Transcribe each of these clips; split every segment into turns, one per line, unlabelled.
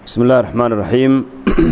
بسم الله الرحمن الرحيم.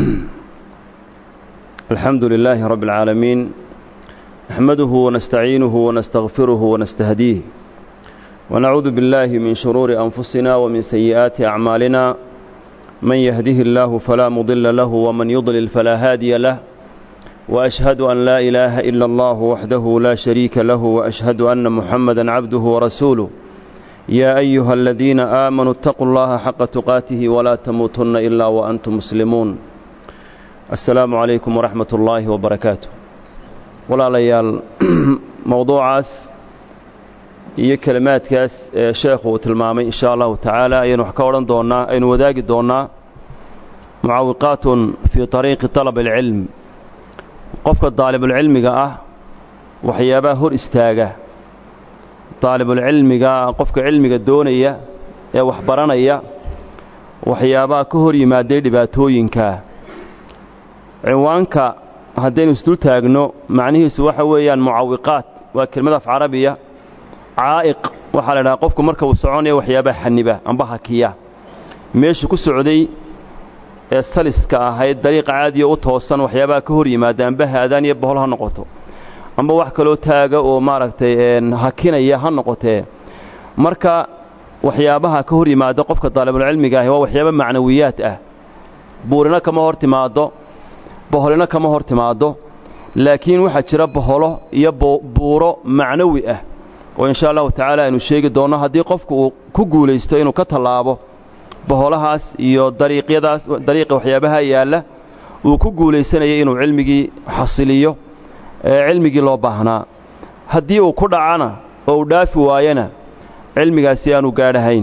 الحمد لله رب العالمين، نحمده ونستعينه ونستغفره ونستهديه، ونعوذ بالله من شرور أنفسنا ومن سيئات أعمالنا، من يهده الله فلا مضل له ومن يضلل فلا هادي له، وأشهد أن لا إله إلا الله وحده لا شريك له، وأشهد أن محمدا عبده ورسوله. يا أيها الذين آمنوا اتقوا الله حق تقاته ولا تموتن إلا وأنتم مسلمون. السلام عليكم ورحمة الله وبركاته. ولا ليال موضوع iyo kalimaadkaas sheekhu tilmaamay insha Allah ta'ala aynu wax ka oran doonaa aynu wadaagi doonaa mucaawiqaatun fi tariiq talab al-ilm. qofka daalibul cilmiga ah waxyaabaha hor istaaga daalibul cilmiga qofka cilmiga doonaya ee wax baranaya waxyaabaha ka hor yimaadey dhibaatooyinka ciwaanka haddaynu isdul taagno macnihiisu waxa weeyaan mucaawiqaat waa kelmad af carabiya. عائق waxaa la dhahaa qofku marka uu soconayo waxyaabaha xaniba amba hakiya meesha ku socday ee saliska ahayd dariiq caadi oo toosan waxyaabaha ka hor yimaadaan bahaadaan iyo bohol ha noqoto amba wax kale oo taaga oo maaragtay hakinaya ha noqotee marka waxyaabaha ka hor yimaada qofka daalibul cilmiga ah waa waxyaabo macnawiyaad ah. buurina kama hor timaado boholina kama hor timaado laakiin waxa jira boholo iyo buuro macnawi ah oo insha Allah ta'ala aynu sheegi doono haddii qofku uu ku guuleysto inuu ka talaabo boholahaas iyo dariiqa waxyaabaha yaala uu ku guuleysanayay inuu cilmigii xasiliyo cilmigii loo baahnaa. haddii uu ku dhacana oo uu dhaafi waayana cilmigaasi aanu gaadhahayn.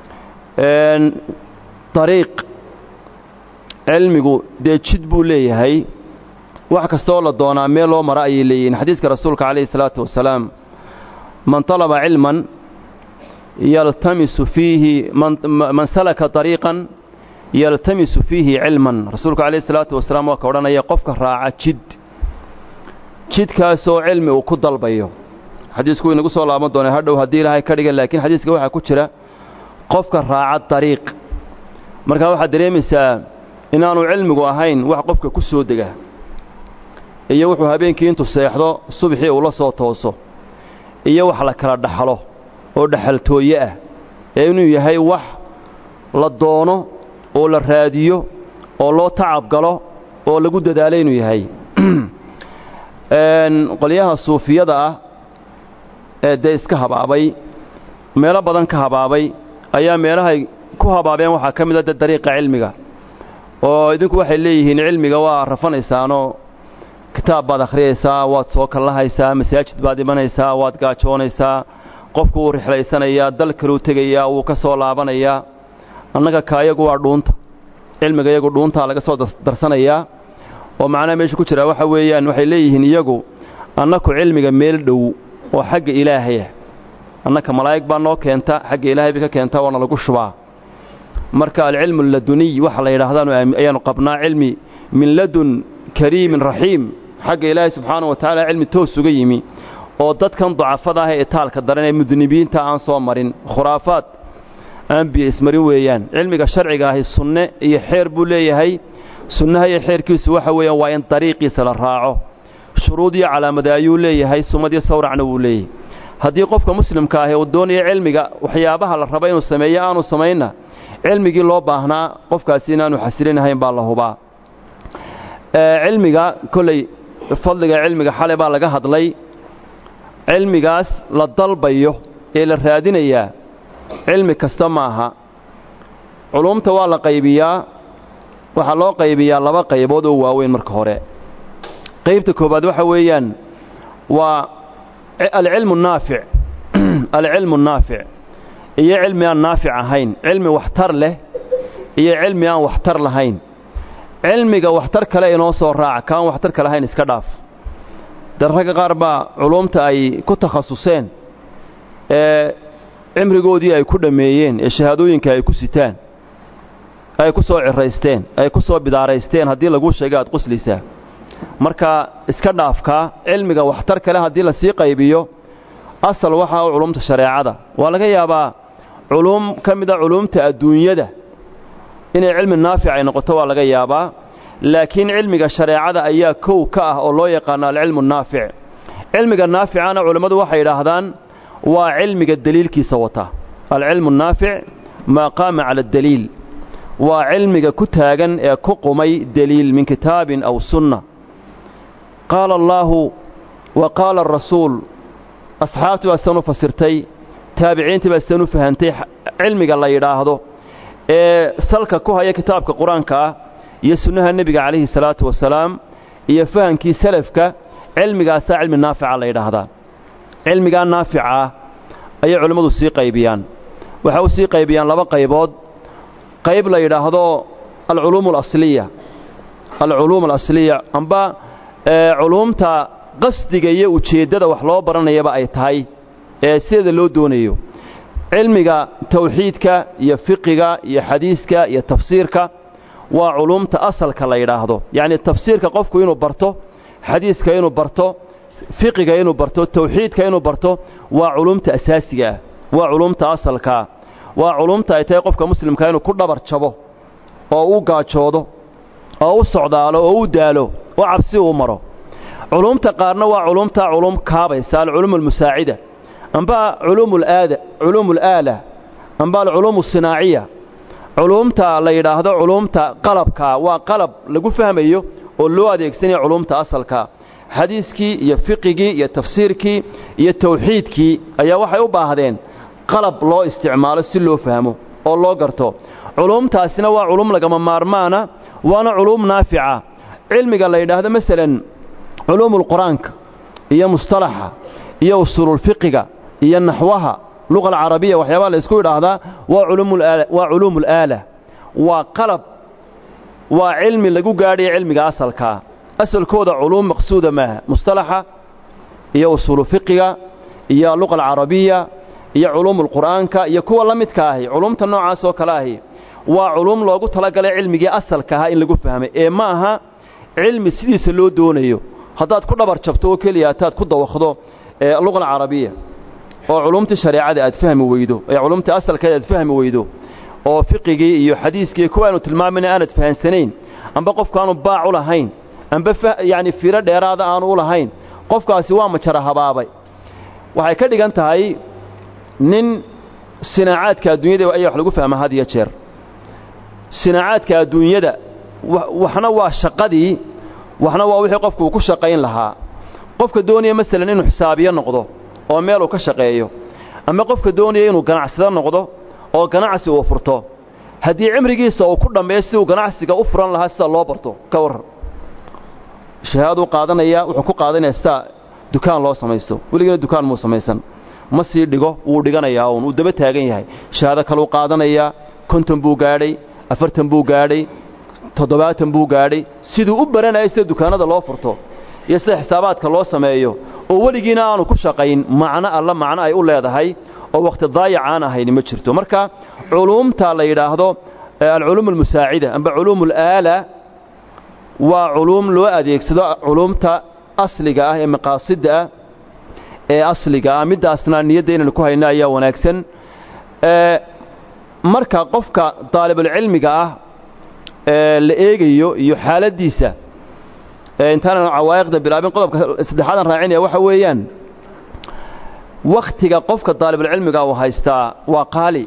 dariiq cilmigu dee jid buu leeyahay wax kastoo la doonaa meel loo mara ayay leeyihiin. xadiiska rasuulka calayhi salaatu wasalaam من طلب علما يلتمس فيه من سلك طريقا يلتمس فيه علما. رسولك عليه الصلاة والسلام وكورنا يقفك راعة جد كاسو علمي وكد البيو. حديث كوي نقول صلى الله عليه وسلم هذا وهدي لها كرجال لكن حديث كوي كتيرة قفك راعة طريق مركب واحد دريمسا إن أنا علم جواهين وقفك كسو دجاه يوحوا هبين كينتو سيحضو الصبح ولا صوت توصو iyo wax la kala dhaxlo oo dhaxaltooye ah inuu yahay wax la doono oo la raadiyo oo loo tacab galo oo lagu dadaalo inuu yahay. qoliyaha suufiyada ah ee iska habaabay meelo badan ka habaabay ayaa meelahay ku habaabeen waxa kamid ah dariiqa cilmiga oo idinku waxay leeyihiin cilmiga waa rafanaysaano kitaab baad akhriyaysaa waad soo kalahaysaa masaajid baad imanaysaa waad gaajoonaysaa qofku uu rixlaysanayaa dal kale u tegayaa uu ka soo laabanayaa. annaga kaayagu waa dhuunta cilmiga iyagu dhuunta laga soo darsanayaa oo macnaha meesha ku jira waxa weeyaan waxay leeyihiin iyagu annaku cilmiga meel dhow oo xagga ilaahay annaka malaa'ig baa noo keenta xagga ilaahay ka keenta wana lagu shubaa. marka al-ilmu laduni waxa la yiraahdaan ayaanu qabnaa cilmi min ladun كريم رحيم حق إلهي سبحانه وتعالى علم توسق يمي ودتكن ضعفها هي إتالك درنا مذنبين تان صامرين خرافات أنبي اسمرين ويان علمك الشرعي هي السنة يحير بوليه هي سنة هي حير كيس وحوي وين طريقي سل الراعه شروطي على مدايوليه هي سمدي صور عنه وليه. هدي قفك مسلم كاهي والدنيا علمك وحيابها للربين والسميان والسمينا علمك الله باهنا قفك سينان وحسرين هين بالله با. cilmiga kulay fadliga cilmiga xalay baa laga hadlay. cilmigaas la dalbayo ee la raadinaya cilmi kasta maaha. culumta waa la qaybiyaa waxa loo qaybiyaa laba qaybood oo waaweyn. marka hore qaybta koobaad waxa weeyaan waa al-ilmu naafi' al-ilmu naafi' iyo cilmi aan naafi' ahayn cilmi waxtar leh iyo cilmi aan waxtar lahayn. cilmiga waxtar kale inoo soo raac kaan waxtar kale hayn iska dhaaf. darraga qaar baa culumta ay ku takhasuseen cimrigoodii ay ku dhameeyeen shahaadooyinka ay ku sitaan ay ku soo ciraysteen ay ku soo bidaaraysteen haddii lagu sheegay aad quslaysaa. marka iska dhaafka cilmiga waxtar kale haddii la sii qaybiyo asal waxa uu culumta shareecada waa laga yaabaa culum kamida culumta adduunyada inay cilmi naafic ay noqoto waa laga yaabaa laakiin cilmiga shareecada ayaa kow ka ah oo loo yaqaano alcilmu naafic cilmiga naaficana culimmadu waxay yidhaahdaan waa cilmiga daliilkiisa wata alcilmu naafic maa qaama cala adaliil waa cilmiga ku taagan ee ku qumay daliil min kitaabin aw sunna qaala allaahu wa qaala arasuul asxaabtii baa sidan u fasirtay taabiciintii baa sidan u fahantay cilmiga la yidhaahdo ee salka ku haya kitaabka qur-aanka ah iyo sunnaha nebiga calayhi salaatu wasalaam iyo fahankii salafka cilmigaasaa cilmi naafica la yidhaahdaa cilmigaa naafica ah ayay culimmadu sii qaybiyaan waxay u sii qaybiyaan laba qaybood qayb la yidhaahdo alculuum alasliya amba culuumta qasdiga iyo ujeeddada wax loo baranayaba ay tahay ee sideeda loo doonayo cilmiga tawxiidka iyo fiqiga iyo xadiiska iyo tafsiirka waa culuumta asalka la yidhaahdo yacni tafsiirka qofku inuu barto xadiiska inuu barto fiqiga inuu barto tawxiidka inuu barto waa culuumta asaasiga ah waa culuumta asalkaa waa culuumta ay tahay qofka muslimka inuu ku dhabar jabo oo u gaajoodo oo u socdaalo oo u daalo oo cabsi uu maro culuumta qaarna waa culuumta culuum kaabaysa alculuum almusaacida amba culuum alaala amba alculuum asinaaciya culuumta la yidhaahdo culuumta qalabka waa qalab lagu fahmayo oo loo adeegsanayo culuumta asalka xadiiskii iyo fiqigii iyo tafsiirkii iyo tawxiidkii ayaa waxay u baahdeen qalab loo isticmaalo si loo fahmo oo loo garto culuumtaasina waa culuum lagama maarmaana waana culuum naafica cilmiga la yidhaahdo masalan culuumulqur-aanka iyo mustalaxa iyo usuululfiqiga iyo naxwaha luqa alcarabiya waxyaabaha la isku yidhaahdaa waa culuumulaala waa qalab waa cilmi lagu gaadhaya cilmiga asalkaa asalkooda culuum maqsuuda maaha mustalaxa iyo usuulu fiqiga iyo luqa alcarabiya iyo culuumulqur'aanka iyo kuwa la midka ahi culuumta noocaas oo kale ahi waa culuum loogu talagalay cilmigii asalka ahaa in lagu fahmay ee ma aha cilmi sidiisa loo doonayo haddaad ku dhabar jabto oo keliya ataad ku dawaqdo luqa alcarabiya oo culuumtii shareecada aad fahmi weydo ee culuumtii asalkeeda aad fahmi weydo oo fiqigii iyo xadiiskii kuwaanu tilmaamayna aanad fahansanayn amba qofkaanu baac u lahayn amba yacni fiiro dheeraada aanu u lahayn qofkaasi waa majara habaabay waxay ka dhigan tahay nin sinaacaadka adduunyada ayaa wax lagu fahmaa had iyo jeer sinaacaadka adduunyada waxna waa shaqadii waxna waa wixii qofku uu ku shaqayn lahaa qofka doonaya masalan inuu xisaabiyo noqdo oo meel uu ka shaqeeyo ama qofka doonaya inuu ganacsado noqdo oo ganacsi uu furto haddii cimrigiisa uu ku dhammeeyo si uu ganacsiga u furan lahaa sida loo barto ka warran shahaaduu qaadanaya wuxuu ku qaadanayaa sida dukaan loo samaysto weligana dukaan muu samaysan ma sii dhigo wuu dhiganayaa uun uu daba taagan yahay shahaado kaluu qaadanayaa 50 buu gaadhay 40 buu gaadhay 70 buu gaadhay siduu u baranayay sida dukaanada loo furto iyo sida xisaabaadka loo sameeyo oo weligiina aanu ku shaqayn macno ay u leedahay oo waqti daayac aan ahayn ma jirto marka culuumta la yidhaahdo alculuum almusaacida amba culuum alaala waa culuum loo adeegsado culuumta asliga ah ee maqaasida ah ee asliga ah midaasna niyadda inaan ku hayno ayaa wanaagsan marka qofka daalibul cilmiga ah la eegayo iyo xaaladiisa intaan awaayiqda bilaabin qodobka saddexaad aan raacinaya waxa weeyaan waqtiga qofka daalibul cilmiga uu haystaa waa qaali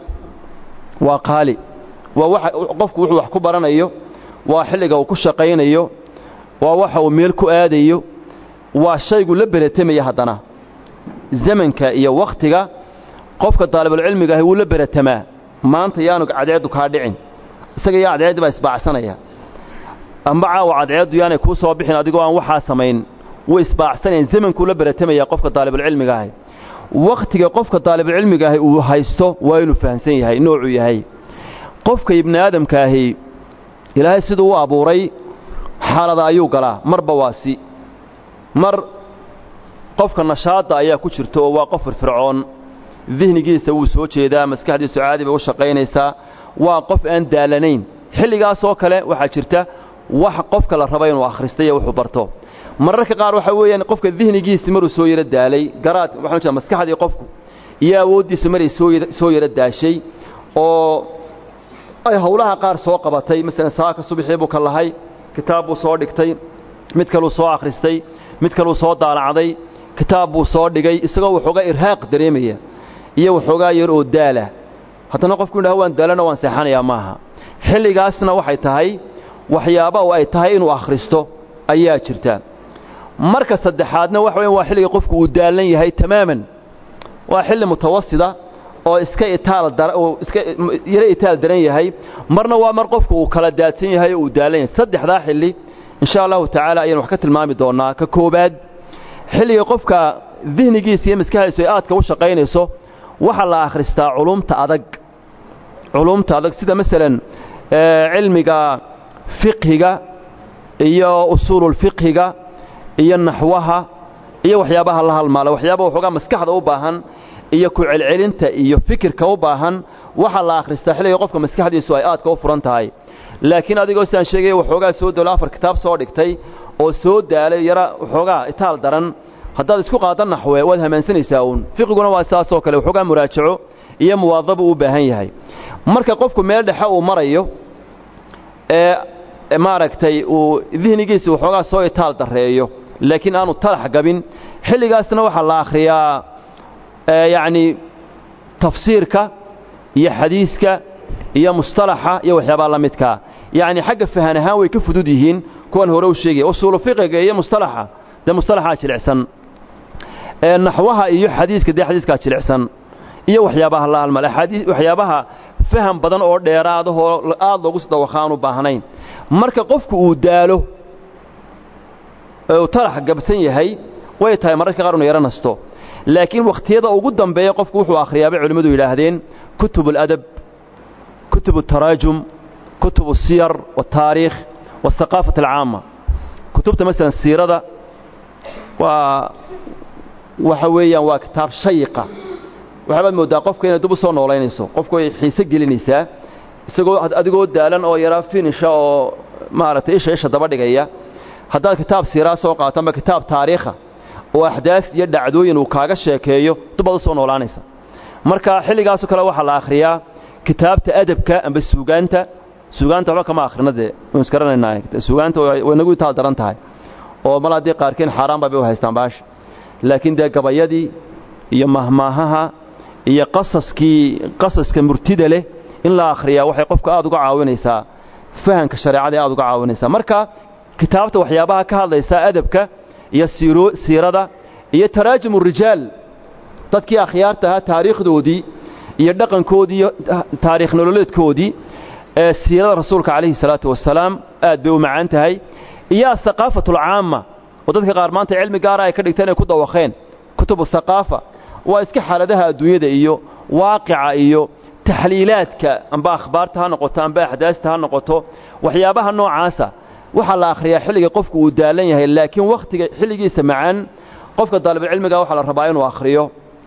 waa qofku wuxuu wax ku baranayo waa xilliga uu ku shaqaynayo waa waxa uu meel ku aadayo waa shaygu la beratamaya haddana zamanka iyo waqtiga qofka daalibul cilmiga ah wuu la beratamaa maanta yaanu cadceedu kaa dhicin isaga yaa cadceedu baa isbaacsanaya amba caawa cadceedu yaanay kuu soo bixin adigoo aan waxaa samayn way isbaacsanayaan zamankuu la beratamaya qofka daalibul cilmiga ah waqtiga qofka daalibul cilmiga ah uu haysto waa inuu fahansan yahay noocuu yahay qofka ibni aadamka ahi ilaahay siduu u abuuray xaalada ayuu galaa marba waasi mar qofka nashaada ayaa ku jirta oo waa qof firfircoon dihnigiisa wuu soo jeedaa maskaxdiisu caadi bay u shaqaynaysaa waa qof aan daalanayn xilligaas oo kale waxaa jirta wax qofka la raba inuu akhristo iyo wuxuu barto mararka qaar waxa weeyaan qofka dihnigiisa maruu soo yara daalay garaad waxaan jeedaa maskaxdii qofku iyo awoodiisa maray soo yara daashay oo ay hawlaha qaar soo qabatay mesela saaka subaxii buu ka lahay kitaab buu soo dhigtay mid kale uu soo akhristay mid kale uu soo daalacday kitaab buu soo dhigay isagoo wuxuga irhaaq dareemaya iyo wuxuga yar oo daala haddana qofku yiraahdo waan daalana waan seexanayaa maaha xilligaasna waxay tahay waxyaabo ay tahay inuu akhristo ayaa jirta marka saddexaadna wax weyn waa xilliga qofku uu daalan yahay tamaaman waa xilli mutawassida oo iska itaal daran yahay marna waa mar qofku uu kala daadsan yahay oo uu daalan yahay saddexdaa xilli insha Allah ta'ala ayaan wax ka tilmaami doonaa ka koobaad xilliga qofka dhihnigiisa iyo maskaxdiisa ay aadka u shaqaynayso waxa la akhristaa culumta adag sida mesela cilmiga fiqhiga iyo usulul fiqhiga iyo naxwaha iyo waxyaabaha la halmaala waxyaabaha wuxuga maskaxda u baahan iyo ku celcelinta iyo fikirka u baahan waxa la akhristaa xilliga qofka maskaxdiisu ay aadka u furan tahay laakiin adigoo saan sheegay wuxuga soo dalo afar kitaab soo dhigtay oo soo daalay yara wuxuga itaal daran haddaad isku qaadan naxwe waad hamaansanaysaa fiqiguna waa saas oo kale wuxuga muraajaco iyo muwaadabo u baahan yahay marka qofku meel dhexe uu marayo maaragtay uu dhihnigiisa wuxuga soo itaal dareeyo laakiin aanu talax gabin xilligaasna waxa la akhriyaa يعني تفسيرك يا حديثك يا مصطلحة يا وحيابا لمدك يعني حق فهنها ويكفدوديهين كون هورو شيغي اصول فقهك يا مصطلحة ده مصطلحات جلعسن نحوها يا حديثك ده حديثك جلعسن يا وحيابا الله المل حديث وحيابها فهم بدن oo dheeraado aad loogu soo waxaan u baahnayn marka qofku uu daalo oo talax gabsan yahay way tahay mararka qaar inuu yaranasto laakiin waqtiyada ugu dambeeya qofku wuxuu akhriyaa culimadu yiraahdeen kutubul adab kutubut taraajum kutubus siyar wa taariikh wa thaqafat al-aama kutubta mesela siirada waxa weeyaan waa kitaab shayiqa waxaad moodaa qofka inay dib u soo nooleynayso qofku ay xiise gelinaysaa isagoo adigoo daalan oo yara finisha oo maaragtay isha daba dhigaya haddaad kitaab siira soo qaatanba kitaab taariikha oo ahdaaf iyo dhacdooyin uu kaaga sheekeeyo dubad soo noolaanaysa marka xilligaas kale waxa la akhriyaa kitaabta adabka amba suugaanta waxa kama akhrinade waan iskaranayna suugaanta way nagu taal daran tahay oo malaadii qaarkeen xaraan baa u haystaan baash laakiin de gabayadii iyo mahmaahaha iyo qasaska murtida leh in la akhriyaa waxay qofka aad uga caawinaysaa fahanka shariicada aad uga caawinaysaa marka kitaabta waxyaabaha ka hadlaysa adabka iyo siirada iyo taraajum rijaal dadkii akhyaarta taariikhdoodii iyo dhaqankoodii iyo taariikh nololeedkoodii siirada rasuulka kaleey salaatu wasalaam aad bay u macaan tahay iyo thaqafatul aama oo dadka qaar maanta cilmi gaar ah ay ka dhigteen ay ku dawaqeen kutubu thaqafa waa iska xaaladaha adduunyada iyo waaqica iyo taxliilaadka amba akhbaarta ha noqoto amba ahdaasta ha noqoto waxyaabaha noocaasa waxa la akhriyaa xilliga qofku uu daalan yahay laakiin waqtiga xilligiisa macaan qofka dalib cilmiga waxa la rabaa inuu akhriyo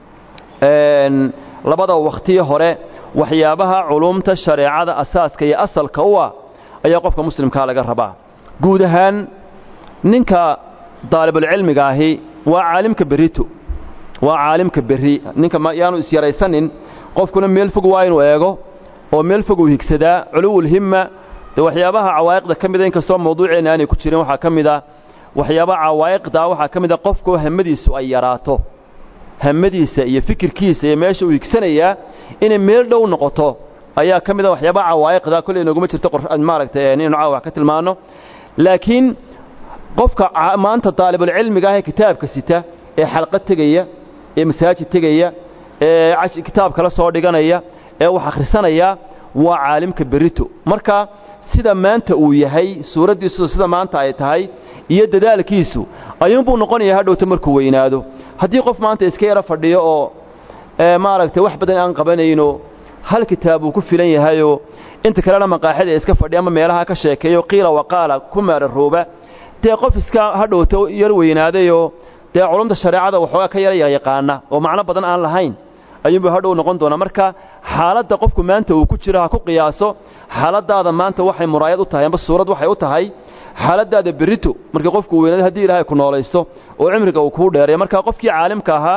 labada waqti hore waxyaabaha culumta shariicada asaaska iyo asalka u ah ayaa qofka muslimka laga rabaa guud ahaan ninka dalib cilmiga ahi waa caalimka berri ninka ma yaanu is yaraysanin qofkuna meel fog waa inuu eego oo meel fog uu higsadaa culul himma waxyaabaha cawaayiqda kamida in kastoo mawduuceena aanay ku jirin waxa kamida waxyaabaha cawaayiqda waxa kamida qofku hamadiisu ay yaraato hamadiisa iyo fikirkiisa iyo meesha uu higsanaya inay meel dhow noqoto ayaa kamida waxyaabaha cawaayiqda kulli inaguma jirto maaragtay inuu wax ka tilmaano laakiin qofka maanta talibul cilmiga ah kitaabka sita ee xalqad tagaya ee masaajid tagaya ee kitaab kala soo dhiganaya ee wax akhrisanaya waa caalimka berito marka sida maanta uu yahay suuradiisu sida maanta ay tahay iyo dadaalkiisu ayuun buu noqonayaa hadhowta markuu weynaado haddii qof maanta iska yara fadhiyo oo maaragtay wax badan aan qabanayno hal kitaab uu ku filan yahay oo inta kalena maqaaxida iska fadhiya ama meelaha ka sheekeeyo qiila waqaala kuma rooba tii qof iska hadhowta yar weynaaday oo tii culumta shariicada waxa ka yara yaqaana oo macna badan aan lahayn ayuu hadhow noqon doona marka xaaladda qofku maanta uu ku jiro ha ku qiyaaso xaaladaada maanta waxay muraayad u tahay amba suurad waxay u tahay xaaladaada berito marka qofku weynaado hadii Ilaahay ku noolaysto oo cimriga uu ku dheereeyo marka qofkii caalimka ahaa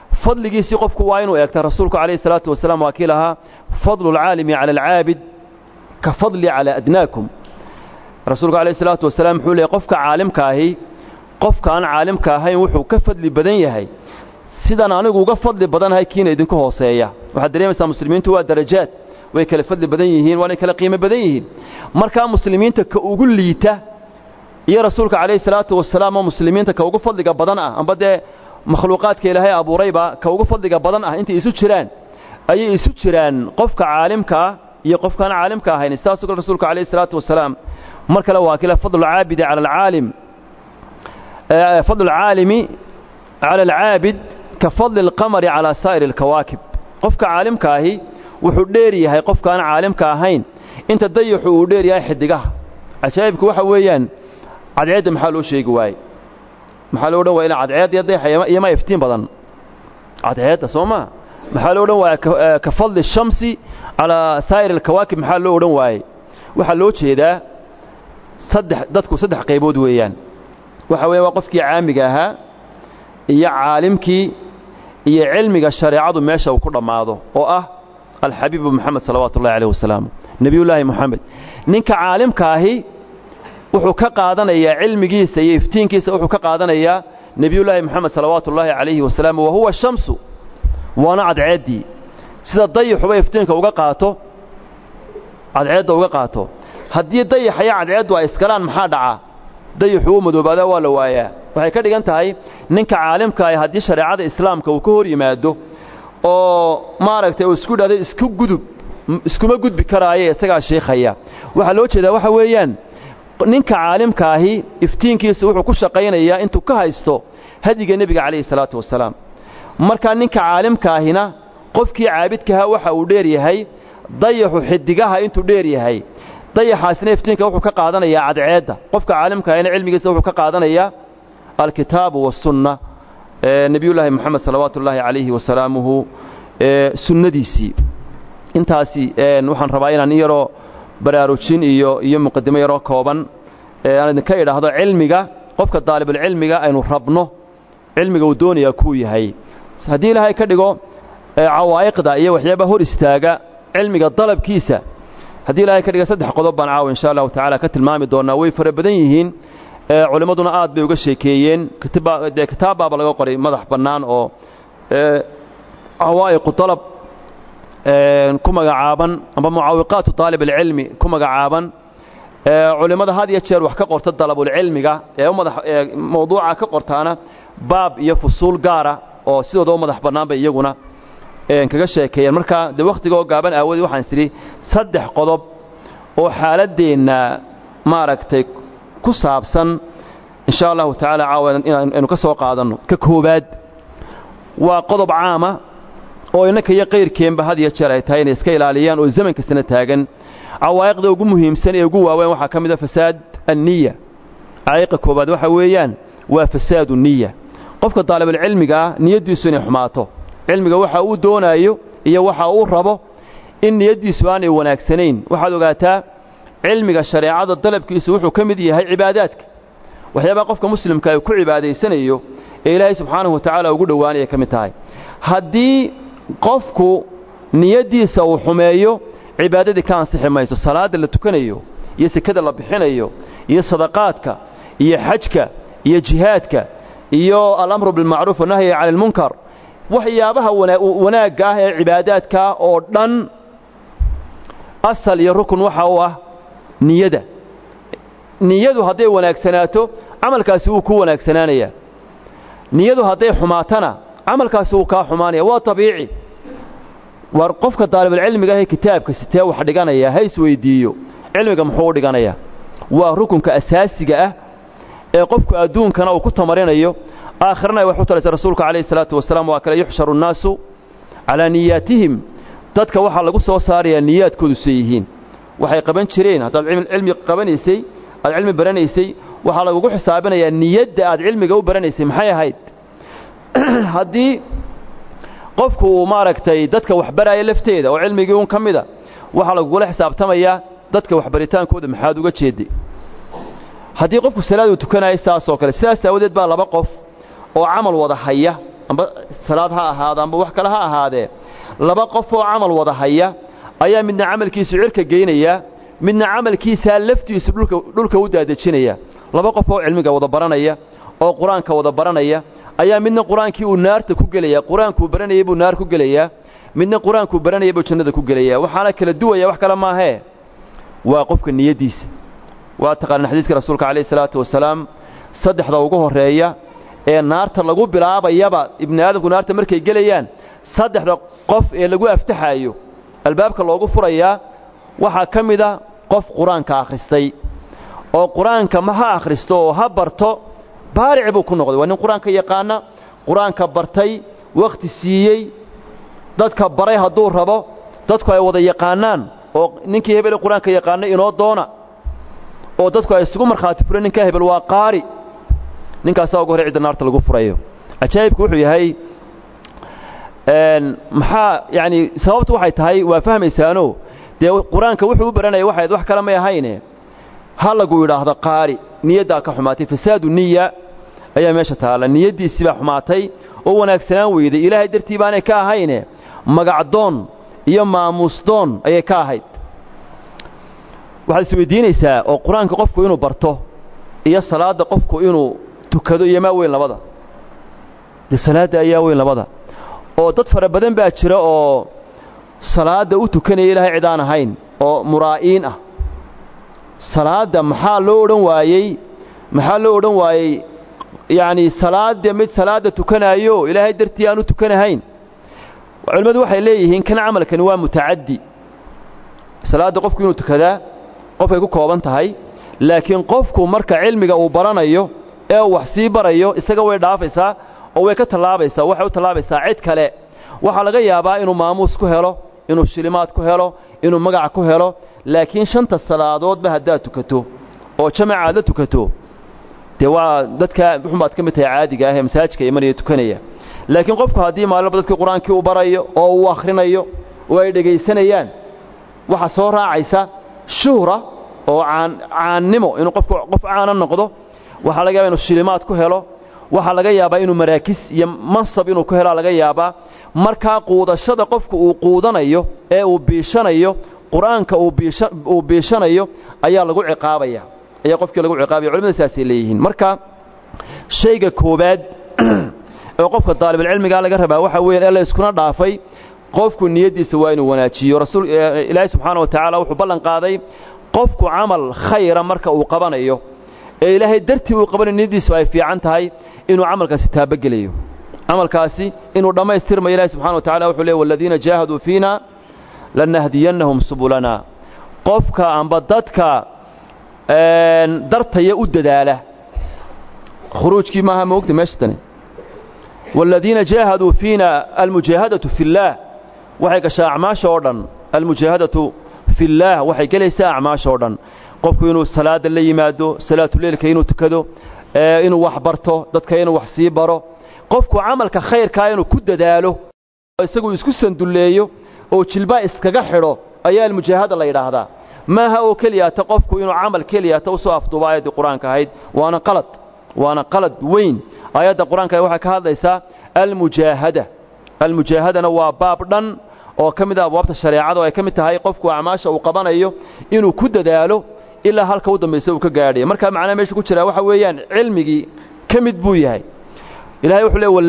fadligiisi qofku waa inuu eegta rasuulku kaleey salaatu wasalaam waa kiilaha fadlul aalimi ala al-aabid كفضلي على أدناكم رسولك عليه الصلاة والسلام حولي قفك عالمك هي قفك أنا عالمك هي وحو كفضلي بدنيا هي سيدان أنيقو كفضلي بدن هي كينا يدنكو هوسيا waxaad dareemaysaa muslimiintu waa darajaad way kala fadli badan yihiin waana kala qiimo badan yihiin marka muslimiinta ka ugu liita iyo rasuulka kaleey salaatu wasalaam muslimiinta ka ugu fadliga badan ah amba de makhluuqaadka ilaahay abuurayba ka ugu fadliga badan ah inta isu jiraan qofka caalimka iyo qofka aan caalimka ahayn istaas oo rasuulka kaleey salaatu wasalaam marka la waakila fadlu aabidi ala alaalim fadlu alaalimi ala alaabid ka fadli alqamari ala sa'ir alkawaakib qofka caalimka ahi wuxuu dheer yahay qofka aan caalimka ahayn inta dayuxu uu dheer yahay xidigaha ajaayibku waxa weeyaan cadceed maxaa loo sheegi waayay maxaa loo dhawaayay cadceed iyo dayaxa iyo ma iftiin badan cadceed Sooma maxaa loo dhawaayay ka fadli shamsi ala saa'ir alkawaakib maxaa loo dhan waayay waxa loo jeedaa dadku saddex qaybood weeyaan waxa weeye waa qofkii caamiga ahaa iyo caalimkii iyo cilmiga shariicadu meesha uu ku dhamaado oo ah الحبيب محمد صلوات الله عليه وسلم نبي الله محمد ninka caalimka ahi wuxuu ka qaadanayaa cilmigiisa iyo iftiinkiisa wuxuu ka qaadanayaa nabi الله محمد صلوات الله عليه وسلم وهو الشمس وانا cadceedi sida dayixuba iftiinka uga qaato cadceeda uga qaato hadii dayaxaya cadceedu ay iskalaan maxaa dhaca dayixu madoobaada waa la waayaa waxay ka dhigan tahay ninka caalimka ah hadii shariicada islaamka uu ka hor yimaado oo maaragtay isku dhaday iskuma gudbi karaaye isaga sheekhaya waxa loo jeedaa waxa weeyaan ninka caalimka ahi iftiinkiisu wuxuu ku shaqeynayaa intuu ka haysto hadiga nabiga kaleey salaatu wasalaam marka ninka caalimka ahina qofkii caabidka waxa uu dheer yahay dayaxu xidigaha intuu dheer yahay dayaxaasina iftiinka wuxuu ka qaadanayaa cadceeda qofka caalimka ahina cilmigiisa wuxuu ka qaadanayaa alkitaabu was sunnah نبي الله محمد صلوات الله عليه وسلامه سنadiisi intaasi waxaan rabaa inaan yaro baraarujin iyo muqaddimo yaro kooban aan ka idhaahdo cilmiga qofka daalib cilmiga aynu rabno cilmiga uu doonaya ku yahay hadii ilaahay ka dhigo cawaayiqda iyo waxyaaba hor istaaga cilmiga dalabkiisa hadii ilaahay ka dhigo saddex qodob baan caaw insha Allah ta'ala ka tilmaami doonaa way fara badan yihiin culimaduna aad bay uga sheekeeyeen kitaab laga qoray madax banaan oo awaa'iq talab ku magacaaban ama mucaawiqaatu talib ilmi ku magacaaban culimada had iyo jeer wax ka qorta dalabul cilmiga madax mawduuca ka qortaana baab iyo fusuul gaara oo sidoo madax banaan bay iyaguna kaga sheekeeyeen marka de waqtiga oo gaaban aawadi waxaan isiri saddex qodob oo xaaladeena maaragtay ku saabsan insha Allah ta'ala caawadan inuu ka soo qaadano ka koobaad waa qodob caama oo inaka iyo qeyrkeenba had iyo jeer ay tahay inay iska ilaaliyaan oo zaman kastana taagan awaayiqda ugu muhiimsan ee ugu waaweyn waxa kamid ah fasaad an-niyya caayiqa koobaad waxa weeyaan waa fasaad an-niyya qofka daalib cilmiga niyadiisu inay xumaato cilmiga waxa uu doonayo iyo waxa uu rabo in niyadiisu aanay wanaagsanayn waxaad ogaataa cilmiga shariicada dalabkiisu wuxuu kamid yahay cibaadaadka waxyaaba qofka muslimka ay ku cibaadaysanayo ee Ilaahay subhanahu wa ta'ala ugu dhawaanaya kamid tahay hadii qofku niyadiisa uu xumeeyo cibaadadii ka ansixi mayso salaada la tukanayo iyo sakada la bixinayo iyo sadaqaadka iyo xajka iyo jihaadka iyo al-amru bil ma'ruf wa nahyi 'anil munkar waxyaabaha wanaaga ah ee cibaadaadka oo dhan asal iyo rukun waxa uu ah niyadu haday wanaagsanaato amalkaasi uu ku wanaagsanaanaya niyadu haday xumaatana amalkaasi uu ka xumaanaya waa tabiici war qofka daalib cilmiga ah kitaabka sitee wax dhiganaya hays weydiiyo cilmiga muxuu dhiganaya waa rukunka asaasiga ah ee qofku adduunkana uu ku tamarinayo aakhirna wuxuu talay rasuulka kaleey salaatu wasalaam waa kala yuhsharu naasu ala niyatihim dadka waxa lagu soo saarayaa niyaadkoodu sayihiin waxay qaban jireen hadaad cilmi qabanaysay aad cilmi baranaysay waxa lagu xisaabinayaa niyada aad cilmiga u baranaysay maxay ahayd hadii qofku uu maaragtay dadka wax baraya lafteeda oo cilmigii uu kamida waxa lagu xisaabtamayaa dadka wax baritaankooda maxaad uga jeeday hadii qofku salaad uu tukanayo taas oo kale sidaas awdeed baa laba qof oo amal wada haya amba salaad ha ahaado amba wax kale ha ahaadee laba qof oo amal wada haya ayaa midna amalkiisu cirka geynaya midna camalkiisa laftiisu dhulka u daadajinaya laba qof oo cilmiga wada baranaya oo quraanka wada baranaya ayaa midna quraankii uu naarta ku galaya quraanku baranayay buu naar ku galaya midna quraanku baranayay buu jannada ku galaya waxaana kala duwaya wax kala ma aha waa qofka niyadiisa waa taqaan xadiiska rasuulka kaleey salaatu wasalaam saddexda ugu horeeya ee naarta lagu bilaabayaba ibn aadamku naarta markay galayaan saddexda qof ee lagu aftaxayo albaabka loogu furayaa waxa kamida qof quraanka akhristay oo quraanka ma ha akhristo oo ha barto baaric buu ku noqday waa nin quraanka yaqaana quraanka bartay waqti siiyay dadka baray haduu rabo dadku ay wada yaqaanaan oo ninkii hebel quraanka yaqaana inoo doona oo dadku ay isugu marxaati fureen ninka hebel waa qaari ninkaas ugu hore cid naarta lagu furayo ajaayibku wuxuu yahay maxaa yani sababtu waxay tahay waa fahmaysaano de quraanka wuxuu u baranayay wax kala ma yahayn hal lagu yiraahdo qaari niyada ka xumaatay fasaadu niyya ayaa meesha taala niyadiisi baa xumaatay oo wanaagsanaan weeyday ilaahay dartii baanay ka ahayn magacdoon iyo maamusdoon ayay ka ahayd waxaad isweydiinaysaa oo quraanka qofku inuu barto iyo salaada qofku inuu tukado iyo ma weyn labada de salaada ayaa weyn labada oo dad fara badan baa jira oo salaada u tukanaya ilaahay cid aan ahayn oo muraa'iin ah salaada maxaa loo odhan waayay yani salaada mid salaada tukanayo ilaahay dartii aanu tukanahayn culimadu waxay leeyihiin kan amalkan waa mutaaddi salaada qofku inuu tukadaa qofay ku kooban tahay laakiin qofku marka cilmiga uu baranayo ee wax sii barayo isaga way dhaafaysaa oo way ka talaabaysaa waxay u talaabaysaa cid kale waxa laga yaabaa inuu maamuus ku helo inuu shilimaad ku helo inuu magac ku helo laakiin shanta salaadood ba hadaa tukato oo jamaaca la tukato de waa dadka xumaad ka mid tahay caadiga ah ee masaajidka imanaya tukanaya laakiin qofku hadii maalin dadka quraanka uu barayo oo uu akhrinayo oo ay dhageysanayaan waxa soo raacaysa shuhra oo caannimo inuu qof caan noqdo waxa laga yaabaa inuu shilimaad ku helo waxa laga yaabaa inuu maraakis iyo mansab inuu ku helo laga yaabaa marka quudashada qofku uu quudanayo ee uu biishanayo quraanka uu biishanayo ayaa lagu ciqaabaya qofkii lagu ciqaabiyo culimada saasi leeyihiin marka shayga koobaad oo qofka daalib cilmiga laga rabaa waxa weeye la iskuna dhaafay qofku niyadiisa waa inuu wanaajiyo rasuul ilaahay subhanahu wa ta'ala wuxuu ballan qaaday qofku amal khayra marka uu qabanayo ee ilaahay dartii uu qabanayo niyadiisu ay fiican tahay inuu amalkaasi taabageliyo amalkaasi inuu dhameystirmo ilaahay subhanahu wa ta'ala wuxuu leeyahay walladina jahadu fiina lanahdiyannahum subulana qofka amba dadka dartaya u dadaala khuruujkii maaha moogta meeshtani والذين جاهدوا فينا المجاهدة في الله waxay gashaa acmaasha oo dhan almujaahadatu fi Allah waxay galaysaa acmaasha oo dhan qofku inuu salaada la yimaado salaatu leelka inuu tukado inuu wax barto dadka inuu wax sii baro qofku amalka khayrka inuu ku dadaalo isagu isku sanduleeyo oo jilba iskaga xidho ayaa almujaahada la yiraahdaa maaha oo kaliya ta qofku inuu amal kaliya ta soo afdubaayada quraanka ahayd waana qalad weyn ayada quraanka waxa ka hadlaysaa almujaahadana waa baab dhan oo kamid ah abwaabta shariicada ay kamid tahay qofku acmaasha uu qabanayo inuu ku dadaalo ilaa halka uu dambeeyay uu ka gaadhay marka macna meesha ku jira waxa weeyaan cilmigi kamid buu yahay ilaahay wuxuu leeyahay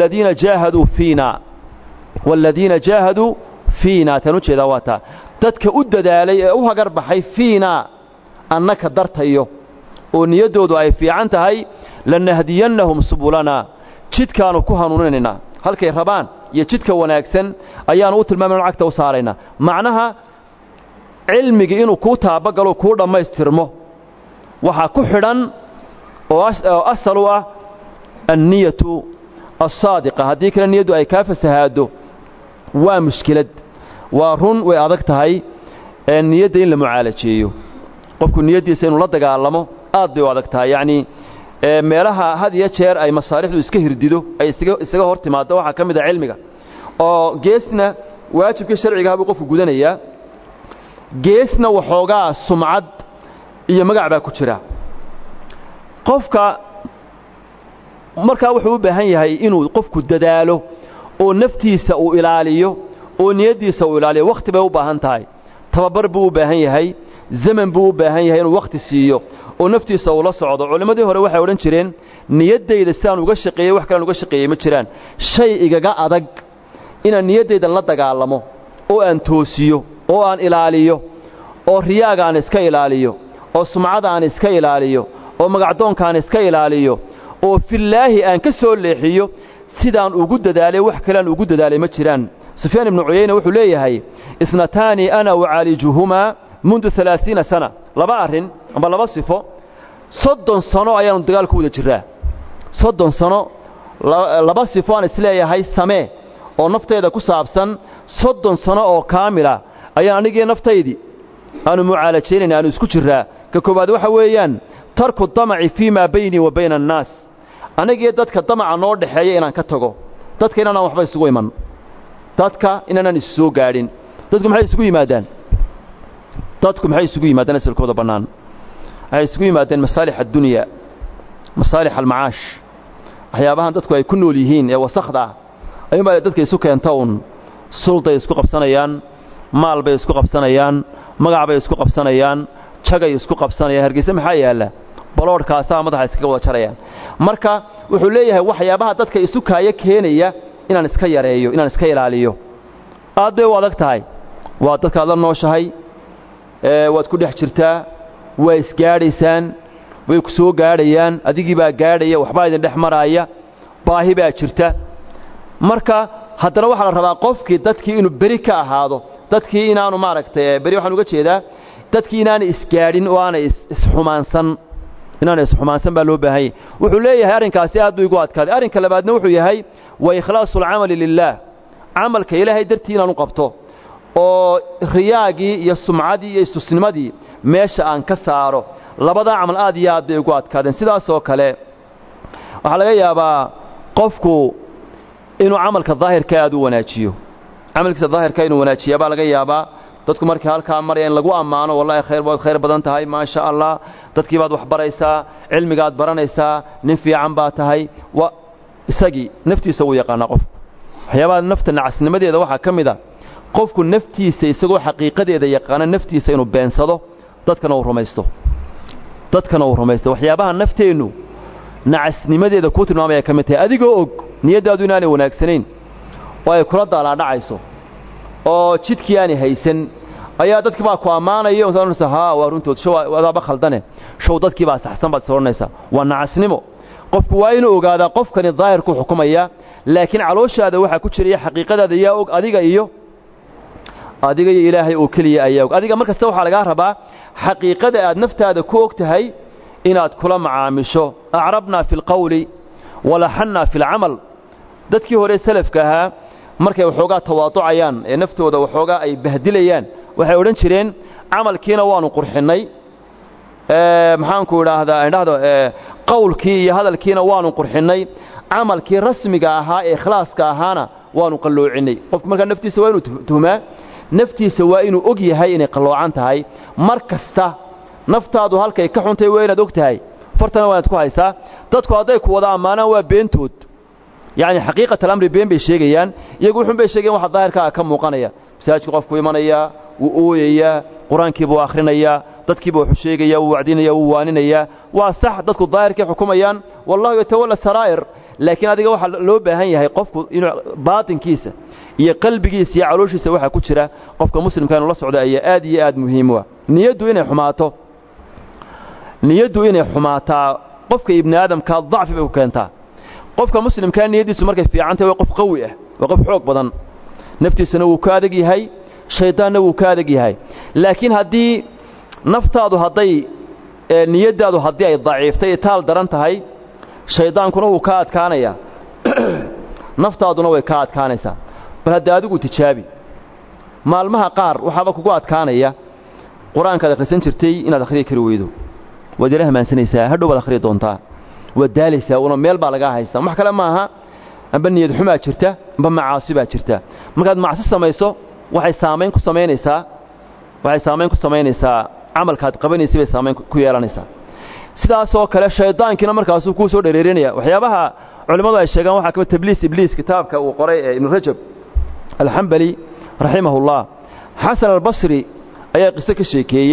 walladina jahadu fiina tanu jeeda waata dadka u dadaalay ee u hagar baxay fiina annaka dartayo oo niyadoodu ay fiican tahay lanahdiyannahum subulana jidkaanu ku hanuuninayna halkay rabaan iyo jidka wanaagsan ayaanu u tilmaamayna lacagta u saarayna macnaha cilmiga inuu ku taabagalo ku dhameystirmo waxa ku xidhan oo asalu ah an-niyatu as-saadiqa hadii kale niyadu ay ka fasahaado waa mushkilad waa run way adag tahay niyada in la mucaalajeeyo qofku niyadiisa inuu la dagaalamo aad bay u adag tahay yaani meelaha had iyo jeer ay masaarixdu iska hirdido ay isaga hor timaado waxa kamid ah cilmiga oo geesna waajibka sharciga ah qofku gudanaya geesna waxoogaa sumcad iyo magac baa ku jira qofka marka wuxuu u baahan yahay inuu qofku dadaalo oo naftiisa uu ilaaliyo oo niyadiisa uu ilaaliyo waqti bay u baahan tahay tababar buu u baahan yahay zaman buu u baahan yahay inuu waqti siiyo oo naftiisa uu la socdo culimadii hore waxay odhan jireen niyaddayda sidaan uga shaqeeyey wax kale uga shaqeeyey ma jiraan shay igaga adag inaan niyaddayda la dagaalamo oo aan toosiyo oo aan ilaaliyo oo riyaaga aan iska ilaaliyo oo sumcada aan iska ilaaliyo oo magacdoonka aan iska ilaaliyo oo fillaahi aan ka soo leexiyo sidaan ugu dadaalay wax kale aan ugu dadaalay ma jiraan sufyaan ibn uyayna wuxuu leeyahay isnataani ana ucaalijuhuma mundu 30 sana laba arin ama laba sifo 30 sano ayaan dagaal ku wada jiraa 30 sano laba sifo aan isleeyahay samee oo naftayda ku saabsan 30 sano oo kaamila ayaan anigii naftaydii aanu mucaalajeynayna aanu isku jiraa ka koobaad waxa weeyaan tarku damaci fiima bayni wa bayna annaas anigii dadka damaca noo dhaxeeya inaan ka tago dadka inaan waxba isugu iman dadka inaan isu soo gaadhin dadku maxay isugu yimaadaan asalkooda bannaan waxay isugu yimaadeen masaalix addunya masaalix almacaash waxyaabahan dadku ay ku nool yihiin ee wasakhda ah ayuunbaa dadka isu keenta uun sulday isku qabsanayaan maal bay isku qabsanayaan magac bay isku qabsanayaan jagay isku qabsanayaan hargeysa maxaa yaala baloodhkaasaa madaxa iskaga wada jarayaan marka wuxuu leeyahay waxyaabaha dadka isu kaaya keenaya inaan iska yareeyo inaan iska ilaaliyo aad bay u adag tahay waa dadkaad la nooshahay waad ku dhex jirtaa waa isgaadhaysaan way ku soo gaadhayaan adigii baa gaadhaya waxbaa idin dhex maraaya baahi baa jirta marka haddana waxaa la rabaa qofkii dadkii inuu beri ka ahaado dadkii inaanu maaragtay beri waxaan uga jeedaa dadkii inaanay isgaadhin oo aanay isxumaansan baa loo baahan yahay wuxuu leeyahay arrinkaasi aad buu igu adkaaday arrinka labaadna wuxuu yahay wa ikhlaasul camali lillaah camalka ilaahay dartii inaanu qabto oo riyaagii iyo sumcadii iyo istusnimadii meesha aan ka saaro labadaa camal aad iyo aad bay ugu adkaadeen sidaasoo kale waxaa laga yaabaa qofku inuu camalka daahirka aad u wanaajiyo camalkiisa daahirka inuu wanaajiya baa laga yaabaa dadku markii halkaa maraya in lagu ammaano wallahi khayr badan tahay maasha allah dadkii baad wax baraysaa cilmigaad baranaysaa nin fiican baa tahay isagii naftiisa wuu yaqaanaa qofku waxyaabaha nafta nacasnimadeeda waxaa ka mid a qofku naftiisa isagoo xaqiiqadeeda yaqaana naftiisa inuu beensado dadkana uu rumaysto waxyaabaha nafteennu nacasnimadeeda kuu tilmaamaya ka mid tahay adigoo og niyaddaadu inaanay wanaagsanayn oo ay kula daalaadhacayso oo jidkii aanay haysan ayaa dadkii baa ku ammaanaya haa waa runtood adaaba khaldane show dadkii baa saxsan baad soranaysaa waa nacasnimo qofku waa inuu ogaadaa qofkani daahirku xukumaya laakiin calooshaada waxaa ku jiraya xaqiiqadaada yaa og adiga iyo ilaahay oo keliya ayaa og adiga markasta waxaa lagaa rabaa xaqiiqada aad naftaada ku og tahay inaad kula macaamisho acrabnaa fi lqawli walaxannaa fi lcamal dadkii hore salafka ahaa markay waxoogaa tawaaducayaan ee naftooda waxoogaa ay bahdilayaan waxay odhan jireen camalkiina waanu qurxinnay maxaanku idhaahdo qowlkii iyo hadalkiina waanu qurxinnay camalkii rasmiga ahaa ee ikhlaaska ahaana waanu qalloocinay qofku markaa naftiisa waa inuu tuhmaa naftiisa waa inuu og yahay inay qalloocan tahay mar kasta naftaadu halkay ka xuntay waa inaad og tahay fartana waa inaad ku haysaa dadku hadday ku wada ammaanaan waa beentood yacni xaqiiqat alamri been bay sheegayaan iyagu wuxuun bay sheegayan waxa daahirkaaga ka muuqanaya masaajidku qofku imanayaa wuu ooyayaa qur-aankii buu akhrinayaa dadkiiba wuxuu sheegayaa wuu wacdinayaa wuu waaninayaa waa sax dadku daahirkay xukumayaan wallahu yatawalla saraa'ir laakiin adiga waxaa loo baahan yahay qofku inuu baatinkiisa iyo qalbigiisa iyo calooshiisa waxaa ku jira qofka muslimka inuu la socdo ayaa aad iyo aad muhiim u ah niyaddu inay xumaataa qofka ibni aadamka dacfi bay ku keentaa qofka muslimkaa niyaddiisu markay fiicantahay waa qof qawi ah waa qof xoog badan naftiisana wuu ka adag yahay shaydaanna wuu ka adag yahay laakiin haddii niyaddaadu haddii ay daciiftay taal daran tahay shaydaankuna wuu ka adkaanayaa naftaaduna way ka adkaanaysaa bal hadda adigu tijaabi maalmaha qaar waxaaba kugu adkaanaya qur-aankaad akhrisan jirtay inaad akhriyi kari weydo waad ila hamaansanaysaa hadhow baad akhriyi doontaa waad daalaysaa una meel baa lagaa haystaa wax kale maaha amba niyad xumaa jirta amba macaasi baa jirta markaad macsi samayso waxay saamayn ku samaynaysaa camalkaad qabanaysay bay saamayn ku yeelanaysaa sidaasoo kale shaydaankiina markaasuu kuu soo dhereerinaya waxyaabaha culimmadu ay sheegaan waxaa kamid tabliis ibliis kitaabka uu qoray ee ibnu rajab alxambali raximahullah xasan albasri ayaa qiso ka sheekeeyey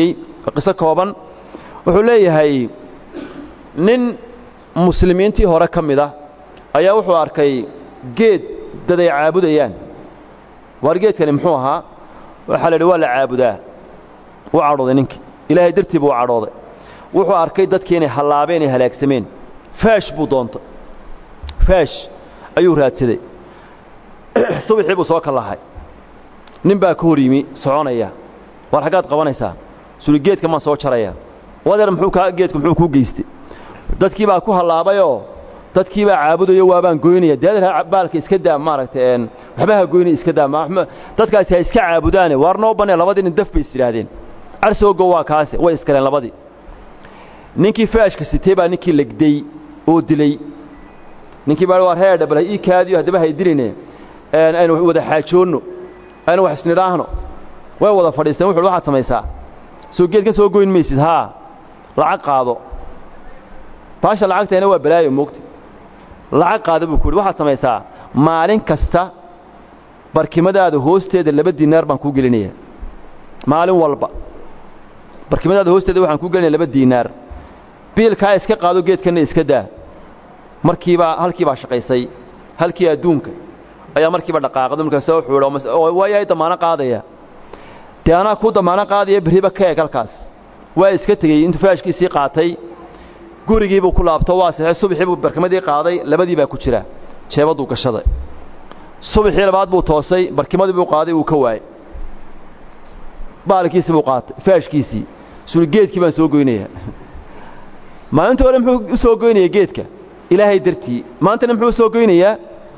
qiso kooban wuxuu leeyahay nin muslimiintii hore ka mid ah ayaa wuxuu arkay geed dad ay caabudayaan war geedkani muxuu ahaa waxa la yidhi waa la caabudaa wuu cadhooday ninkii ilaahay dartii buu cadhooday wuxuu arkay dadkii inay hallaabeen ay halaagsameen faash buu doontay faash ayuu raadsaday subaxii buu soo kalahay nin baa ka hor yimi soconaya war xaggaad qabanaysaa suli geedka maan soo jaraya wadeer geedku muxuu kuu geystay dadkii baa ku hallaabayoo dadkii baa caabudayo waabaan goynaya deedeer baalka iska daa maaragtay waxba ha goynay iska daa dadkaasi ha iska caabudaane waar noo banee labadii nin daf bay is yidhaahdeen carsoogo waa kaase way iskaleen labadii ninkii faashka sitay baa ninkii legday oo dilay ninkii baa war heedha bal ii kaadiyo haddaba hay diline aynu wada xaajoonno aynu wax isnidhaahno way wada fadhiisteen wuxuu waxaad samaysaa soo geedka soo goyn maysid haa lacag qaado baasha lacagtayna waa balaayo moogta lacag qaado buu ku yidhi waxaad samaysaa maalin kasta barkimadaada hoosteeda 2 diinaar baan kuu gelinayaa maalin walba barkimadaada hoosteeda waxaan kuu gelinayaa 2 diinaar biilkaa iska qaado geedkana iska daa halkii baa shaqaysay halkii adduunka ayaa markiiba dhaqaaqday markaas wuxuu waayay damaano qaadaya taana ku damaano qaadaya bariba ka halkaas waa iska tagay intuu faashkiisii qaatay gurigii buu ku laabto waa saxay subaxii buu barkimadii qaaday labadii baa ku jira jeebadu gashaday subaxii labaad buu toosay barkimadii buu qaaday uu ka waayay baalkiisii buu qaatay faashkiisii suu geedkii baan soo goynayaa maalintii hore muxuu u soo goynayaa geedka ilaahay dartii maantana muxuu soo goynayaa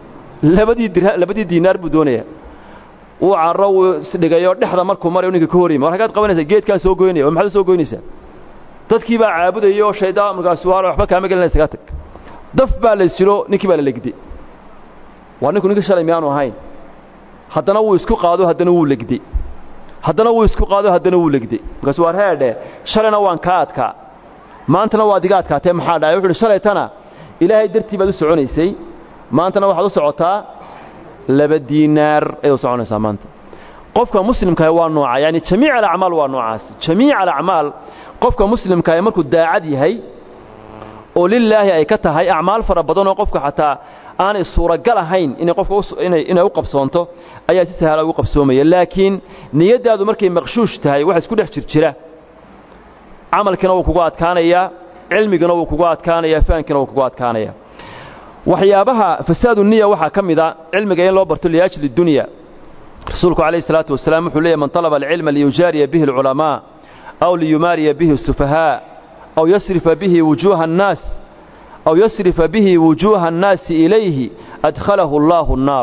2 diinaar buu doonayaa uu carro uu isdhigayo dhexda markuu marayo ninka ka horiyay war hagaad qabanaysaa geedkaan soo goynaya oo maxaad soo goynaysaa dadkii baa caabudayo shaydaan markaas waxba kaama gelinaysa ka tag daf baa la silo ninkii baa la legday waa ninka shalay miyaanu ahayn haddana wuu isku qaado haddana wuu legday haddana wuu isku qaado haddana wuu legday markaas war heedhe shalayna waan ka adkaa maantana waa diga adkaatay maxaa dhacay wuxuu shalaytana ilaahay dartii baad u soconaysay maantana waxaad u socotaa 2 diinaar ay u soconaysaa maanta qofka muslimka waa nooca yani jamiic al-a'maal waa noocaas jamiic al-a'maal qofka muslimka ay markuu daacad yahay oo lillaahi ay ka tahay a'maal fara badan oo qofka xataa aanay suuragal ahayn inay u qabsoonto ayaa si sahal ugu qabsoomaya laakiin niyadaadu markay maqshuush tahay wax isku dhex jirjira amalkina wuu kugu adkaanaya cilmigana wuu kugu adkaanaya faankina wuu kugu adkaanaya waxyaabaha fasaadu niyya waxa kamida cilmiga in loo barto liyaajli dunya rasuulku kaleey salaatu wasalaam wuxuu leeyahay man talaba al-ilma liyujariya bihi al-ulama aw liyumariya bihi as-sufaha aw yasrifa bihi wujuha an-nas aw yasrifa bihi wujuha an-nas ilayhi adkhalahu Allahu an-nar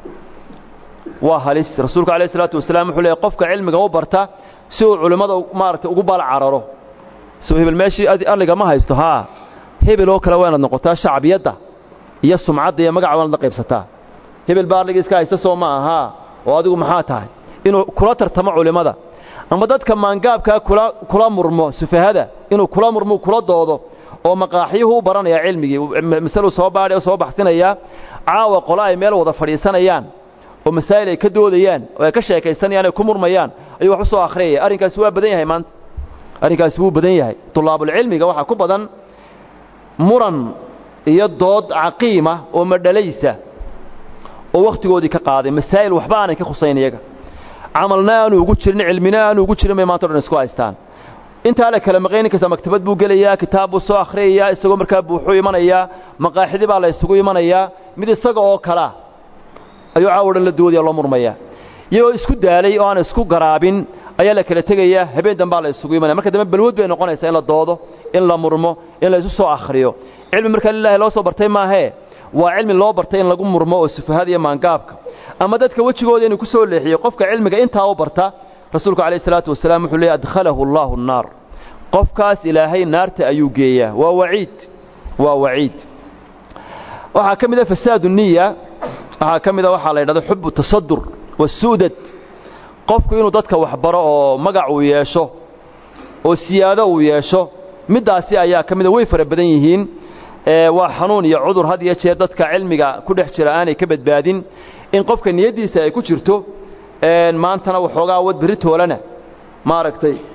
wa halis rasuulku kaleey salaatu wasalaam wuxuu leeyahay qofka cilmiga u barta si uu culimada maartay ugu bal cararo soo hebel meeshii adiga ma haysto ha hebel oo kale waana noqotaa shacbiyada iyo sumcadda iyo magaca wada qaybsataa hebel baarliga iska haysta soo ma aha oo adigu maxaa tahay inuu kula tartamo culimada ama dadka maangaabka kula murmo sufahada inuu kula murmo kula doodo oo maqaaxiyuhu u baranaya cilmigii mas'alo soo baaray oo soo baxsinaya caawa qola ay meel wada fadhiisanayaan oo masaa'il ay ka doodayaan oo ay ka sheekaysanayaan ay ku murmayaan ayuu wax soo akhriyay arrinkaas waa badan yahay maanta arrinkaas wuu badan yahay tulaabul cilmiga waxa ku badan muran iyo dood caqiima oo madhalaysa oo waqtigoodii ka qaaday masaa'il waxba aanay ka khusayn iyaga amalna aanu ugu jirin cilmina aanu ugu jirin maanta dhan isku haystaan inta la kala maqayn kasta maktabad buu galayaa kitaab buu soo akhriyaa isagoo markaa buuxu imanaya maqaaxidi baa la isugu imanaya mid isaga oo kala ayuu caawadan la doodaya loo murmaya iyagoo isku daalay oo aan isku garaabin ayaa la kala tagaya habeen dambe la isugu imanaya marka dambe balwad bay noqonaysaa in la doodo in la murmo in la isu soo akhriyo cilmi marka ilaahay loo soo bartay maahe waa cilmi loo bartay in lagu murmo oo sufahada iyo maangaabka ama dadka wajigooda inuu ku soo leexiyo qofka cilmiga intaa u barta rasuulku kaleey salaatu wasalaam wuxuu leeyahay adkhalahu Allahu an-nar qofkaas ilaahay naarta ayuu geeyaa waa waciid waxa kamida fasaadu niyya waxa kamida waxa la yiraahdo hubbu tasaddur wasuudad qofku inuu dadka wax baro oo magac uu yeesho oo siyaado uu yeesho midaasi ayaa kamida way fara badan yihiin waa xanuun iyo cudur had iyo jeer dadka cilmiga ku dhex jira aanay ka badbaadin in qofka niyadiisa ay ku jirto maantana waxoogaa wad beritoolana maaragtay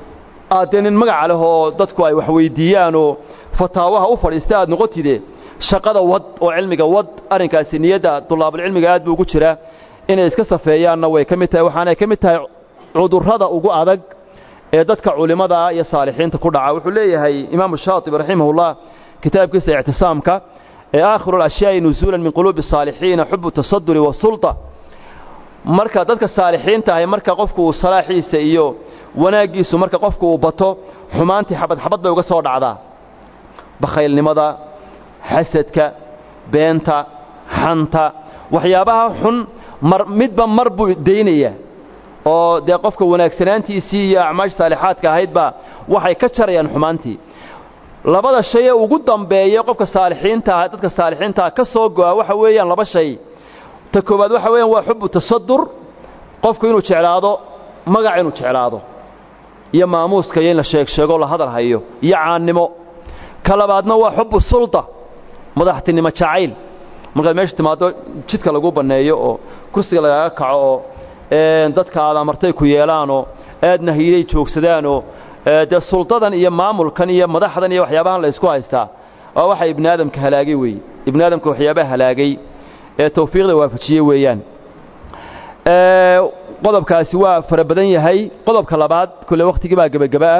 aadeenin magac leh oo dadku ay wax weydiiyaan oo fataawaha u fadhiista aad noqotide shaqada wad oo cilmiga wad arinkaasi niyada dulaabul cilmiga aad buu ugu jiraa inay iska safeeyaanna way ka mid tahay waxaana ka mid tahay cudurrada ugu adag ee dadka culimada iyo saalixiinta ku dhaca wuxuu leeyahay imaam shaatibi rahimahullah kitaabkiisa i'tisaamka ee aakhiru al-ashyaa nuzulan min qulubi saalihiin hubbu tasadduri wa sulta marka dadka saalixiinta ah marka qofku uu salaaxiisa iyo wanaagiisu marka qofku uu bato xumaantii xabad bay uga soo dhacdaa bakhaylnimada xasadka beenta xanta waxyaabaha xun midba mar buu deynaya oo de qofka wanaagsanaantiisii iyo acmaash saalixaadka ahaydba waxay ka jarayaan xumaantii labada shay ee ugu dambeeya qofka saalixiinta dadka saalixiinta ka soo go'a waxa weeyaan laba shay ta koobaad waxa weeyaan waa xubbu tasaddur qofku inuu jeclaado magac inuu jeclaado iyo maamuuska in la sheego la hadal hayo iyo caannimo ka labaadna waa xubbu sulta madaxtinimo jacayl marka meesha timaado jidka lagu baneeyo oo kursiga laga kaco oo dadka aad amartay ku yeelaano aadna hiiday joogsadaano de sultadan iyo maamulkan iyo madaxdan iyo waxyaabahan la isku haystaa oo waxa ibn aadamka halaagay weey ibn aadamka waxyaabaha halaagay ee tawfiiqda waafajiyay weeyaan qodobkaasi waa fara badan yahay qodobka labaad kulli waqtigii baa gabagaba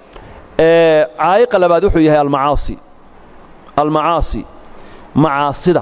caaiqa labaad wuxuu yahay almacaasi macaasida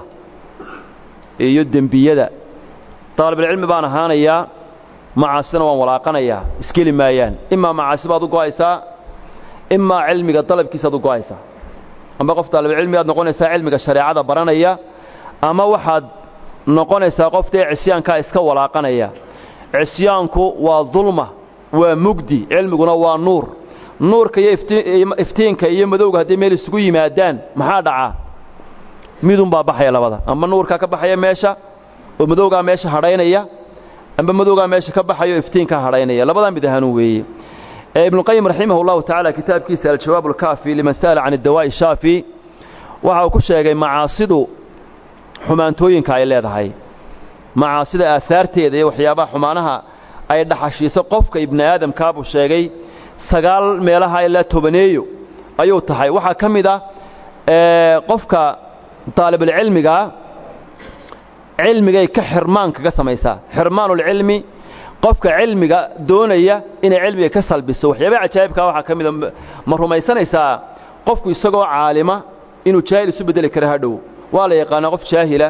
iyo dembiyada طالب العلم baan ahaanaya macaasina waan walaaqanaya iskeli maayaan imma macaasi baad u go'aysaa imma cilmiga talabkiisa aad u go'aysaa ama qof طالب العلم aad noqonaysaa cilmiga shariicada baranaya ama waxaad noqonaysaa qof cisyaanka iska walaaqanaya cisyaanku waa dhulma waa mugdi cilmiguna waa nuur nuurka iyo iftiinka iyo madowga hadii meel isugu yimaadaan maxaa dhaca midun baa baxaya labada ama nuurka ka baxaya meesha oo madowga meesha hadhaynaya amba madowga meesha ka baxayo iftiinka hadhaynaya labada mid ahaan weeye ibn qayyim rahimahullahu ta'ala kitabkiisa al-jawab al-kafi liman sala 'an ad-dawa'i shafi waxa uu ku sheegay macaasidu xumaantooyinka ay leedahay macaasida aasaarteeda iyo waxyaabaha xumaanaha ay dhaxashiiso qofka ibn aadamka buu sheegay 9 meelaha ilaa 10 ayuu tahay waxa kamida qofka طالب العلمiga cilmigay ka xirmaan kaga samaysaa xirmaanul cilmi qofka cilmiga doonaya inay cilmiga ka salbiso waxyaabo ajaayibka waxa kamid ma rumaysanaysaa qofku isagoo caalima inuu jaahil isu bedeli karo hadhow waa la yaqaan qof jaahila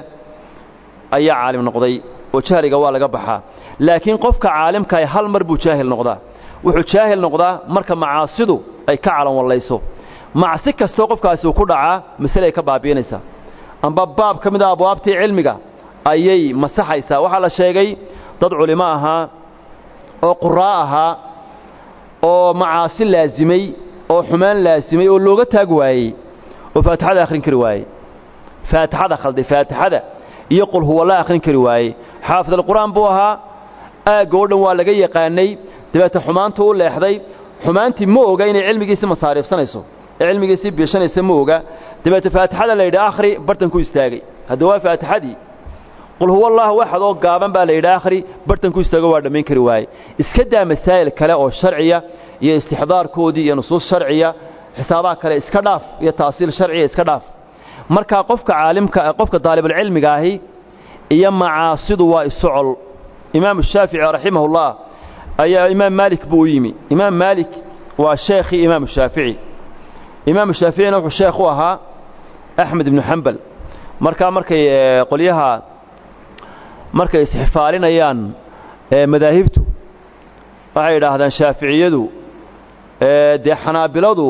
ayaa caalim noqday oo jahliga waa laga baxaa laakiin qofka caalimka ay hal mar buu jaahil noqdaa wuxuu jaahil noqdaa marka macaasidu ay ka calan walayso macsi kasto qofkaasi uu ku dhacaa mas'ala ay ka baabiinaysa amba baab kamid ah abwaabtii cilmiga ayay masaxaysaa waxa la sheegay dad culimo ahaa oo quraa ahaa oo macaasi laazimay oo xumaan laazimay oo looga taag waayay oo faatixada akhrin kari waayay faatixada khaldi faatixada iyo qul huwa la akhrin kari waayay xaafid al-quraan buu ahaa goodhan waa laga yaqaanay dibata xumaantu u leexday xumaantii ma oga inay cilmigiisa masaarifsanayso cilmigiisa biishanaysa ma oga dibata faatixada la yiraahdo akhri bartan ku istaagay hada waa faatixadii qul huwa allahu ahad oo gaaban baa la yiraahdo akhri bartan ku istaago waa dhameyn kari waayay iska daa masaa'il kale oo sharciya iyo istixdaarkoodii iyo nusuus sharciya xisaabaha kale iska dhaaf iyo taasiil sharciya iska dhaaf marka qofka caalimka qofka daalibul cilmiga ahi iyo macaasidu waa isocol imaam shaafici rahimahullah ayaa imaam maalik buu yimi imaam maalik waa sheekhi imaam shaafici imaam shaafici wuxuu sheekh u ahaa ahmed ibn hanbal markay qoliyaha markay isxifaalinayaan madaahibtu waxay yiraahdaan shaaficiyadu de xanaabiladu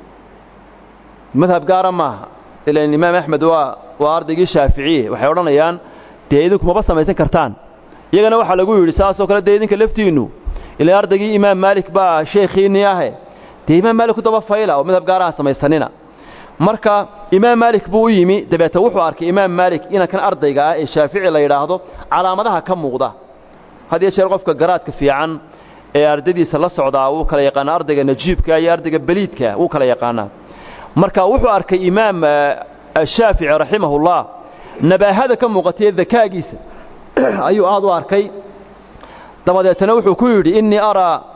madhab gaar ma ila imaam ahmed waa ardaygii shaaficiye waxay oranayaan deedinku ma samaysan kartaan iyagana waxa lagu yiri saasoo kale deedinka laftiinu ila ardaygii imaam maalik baa sheekhiini ah imaam maalik u daba fayla oo madhab gaar ah samaysanina marka imaam maalik buu yimi dabeeta wuxuu arkay imaam maalik in kan ardayga ah ee shaafici la yiraahdo calaamadaha ka muuqda hadii jeer qofka garaadka fiican ee ardaydiisa la socdaa uu kala yaqaan ardayga najiibka iyo ardayga baliidka uu kala yaqaana marka wuxuu arkay imaam shaafici rahimahullah nabahada ka muuqatay dakaagiisa ayuu aad u arkay dabadeetana wuxuu ku yiri inni ara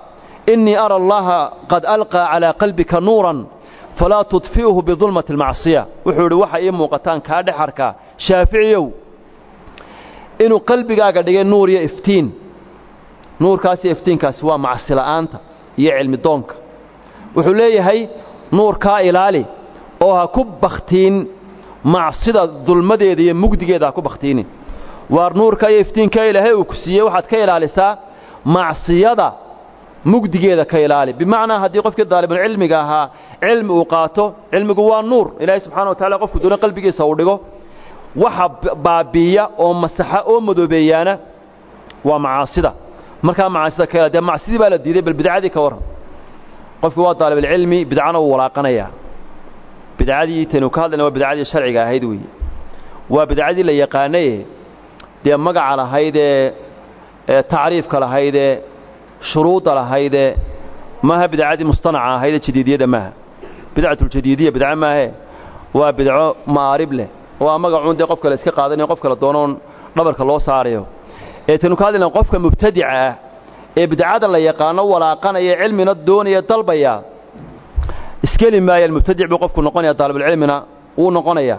إني أرى الله قد ألقى على قلبك نورا فلا تطفئه بظلمة المعصية وحول وحي موقتان كاد حركة شافعيو إنه قلبك قد يقول نور يفتين نور كاسي يفتين كاسوا معصية أنت يعلم دونك وحول هي نور كائلالي أوها كبختين معصية ظلمة دي مجد جدا كبختين ونور كيفتين كإلهي وكسية واحد كإلالسا معصية mugdigeeda ka ilaali bimaana hadii qofka daalibul cilmiga aha cilmi uu qaato cilmigu waa nuur ilaahay subhanahu wa ta'ala qofku doona qalbigiisa uu dhigo waxa baabiya oo masaxa oo madoobeeyana waa macaasida marka macaasida ka ilaali macaasidi baa la diiday bal bid'adii ka waran qofku waa daalibul cilmi bid'ana uu walaaqanaya bid'adii tanu ka hadlana waa bid'adii sharciga ahayd weey waa bid'adii la yaqaanay de magaca lahayd ee taariifka lahayd شروط لهيده ما هي بدعة مصطنعة هيدا جديدية ما بدعة الجديدية بدعة ما هي وبدعة معارب له ومقعون ده قفك الاسكا قادني قفك الدونون نبرك الله صاريه تنو كادنا قفك مبتدعة بدعة الله يقانا ولا قانا علمنا الدونية طلبية اسكلم ما المبتدع بقفك نقونيا طالب العلمنا ونقونيا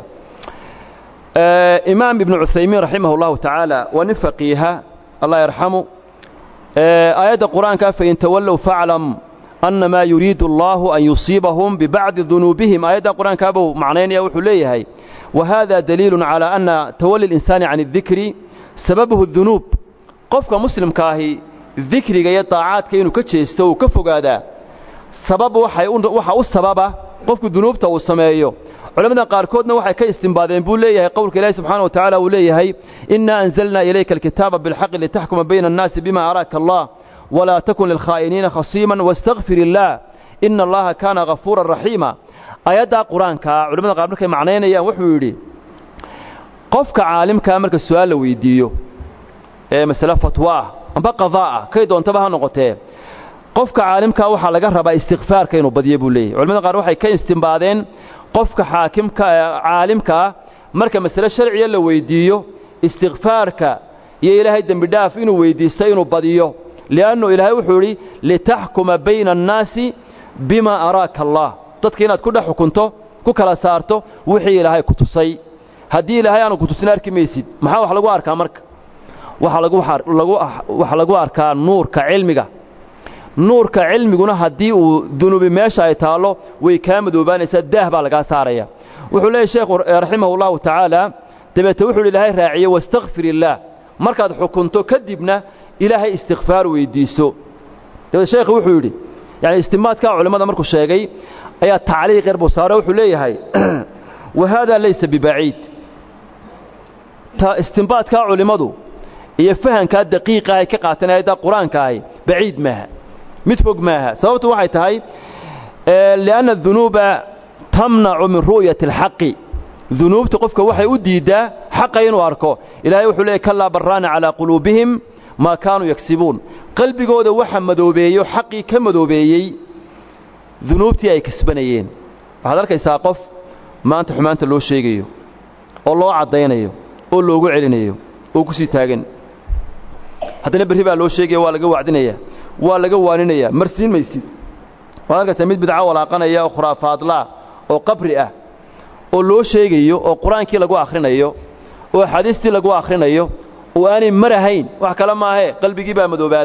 إمام ابن عثيمين رحمه الله تعالى ونفقيها الله يرحمه آيات القرآن فإن تولوا فاعلم أن ما يريد الله أن يصيبهم ببعض ذنوبهم آيات القرآن كابو معنين يوحليه وهذا دليل على أن تولي الإنسان عن الذكر سببه الذنوب قفك مسلم كاهي الذكر جاي طاعات كينو كتشيستو كفوق هذا سببه وحا السبب قفك الذنوب تو السمايو علمنا قاركودنا وحي كي استنباذين بقول ليه قولك الله سبحانه وتعالى وليه إنا أنزلنا إليك الكتاب بالحق لتحكم بين الناس بما أراك الله ولا تكن للخائنين خصيما واستغفر الله إن الله كان غفورا رحيما آيات قرآن علمنا قاركودنا كي معنين يا وحويري قفك عالم كامرك السؤال لو يديو مسألة فتواه أما قضاء كيدو انتبه نقطة قفك عالم كوحا لقرب استغفار كينو بديبو ليه علمنا قاركودنا كي استنباذين qofka xaakimka caalimka marka mas'ala sharciye la weydiiyo istighfaarka iyo ilaahay dambi dhaaf inuu weydiisto inuu badiyo liano ilaahay wuxuu yiri litahkuma bayna an-naasi bima araka Allah dadka inaad ku dhaxukunto ku kala saarto wixii ilaahay ku tusay hadii ilaahay aanu ku tusin arki meesid maxaa wax lagu arkaa marka waxa lagu arkaa nuurka cilmiga nuurka cilmiguna hadii uu dunubi meesha ay taalo way ka madoobaanaysa daah baa laga saaraya wuxuu leeyahay sheekhu rahimahullahu ta'ala dabeeta wuxuu ilaahay raaciyo wastaghfirillah markaad xukunto kadibna ilaahay istighfaar weydiiso dabeeta sheekhu wuxuu yiri yani istimaadka culimada markuu sheegay ayaa taaliiq yar buu saaray wuxuu leeyahay wahada laysa bibaid ta istinbaadka culimadu iyo fahanka daqiiqa ay ka qaatanayda quraanka ay baid maaha متفق معها سببته waxay tahay لأن الذنوب تمنع من رؤية الحق ذنوب تقفك waxay u diidaa xaq inuu arko ilaahay wuxuu leeyahay kala barana ala qulubihim ma kaanu yaksibun qalbigooda waxa madoobeeyo xaqi ka madoobeeyay ذنوبtii ay kasbanayeen waxaad arkaysaa qof maanta xumaanta loo sheegayo oo loo cadeynayo oo loogu celinayo oo ku sii taagan hadana bari baa loo sheegayo waa laga wacdinaya waa laga waaninaya marsiin maysid waxa mid bidca walaaqanaya oo khuraafaad la oo qabri ah oo loo sheegayo oo quraankii lagu akhrinayo oo xadiistii lagu akhrinayo oo aanay marahayn wax kala ma aha qalbigii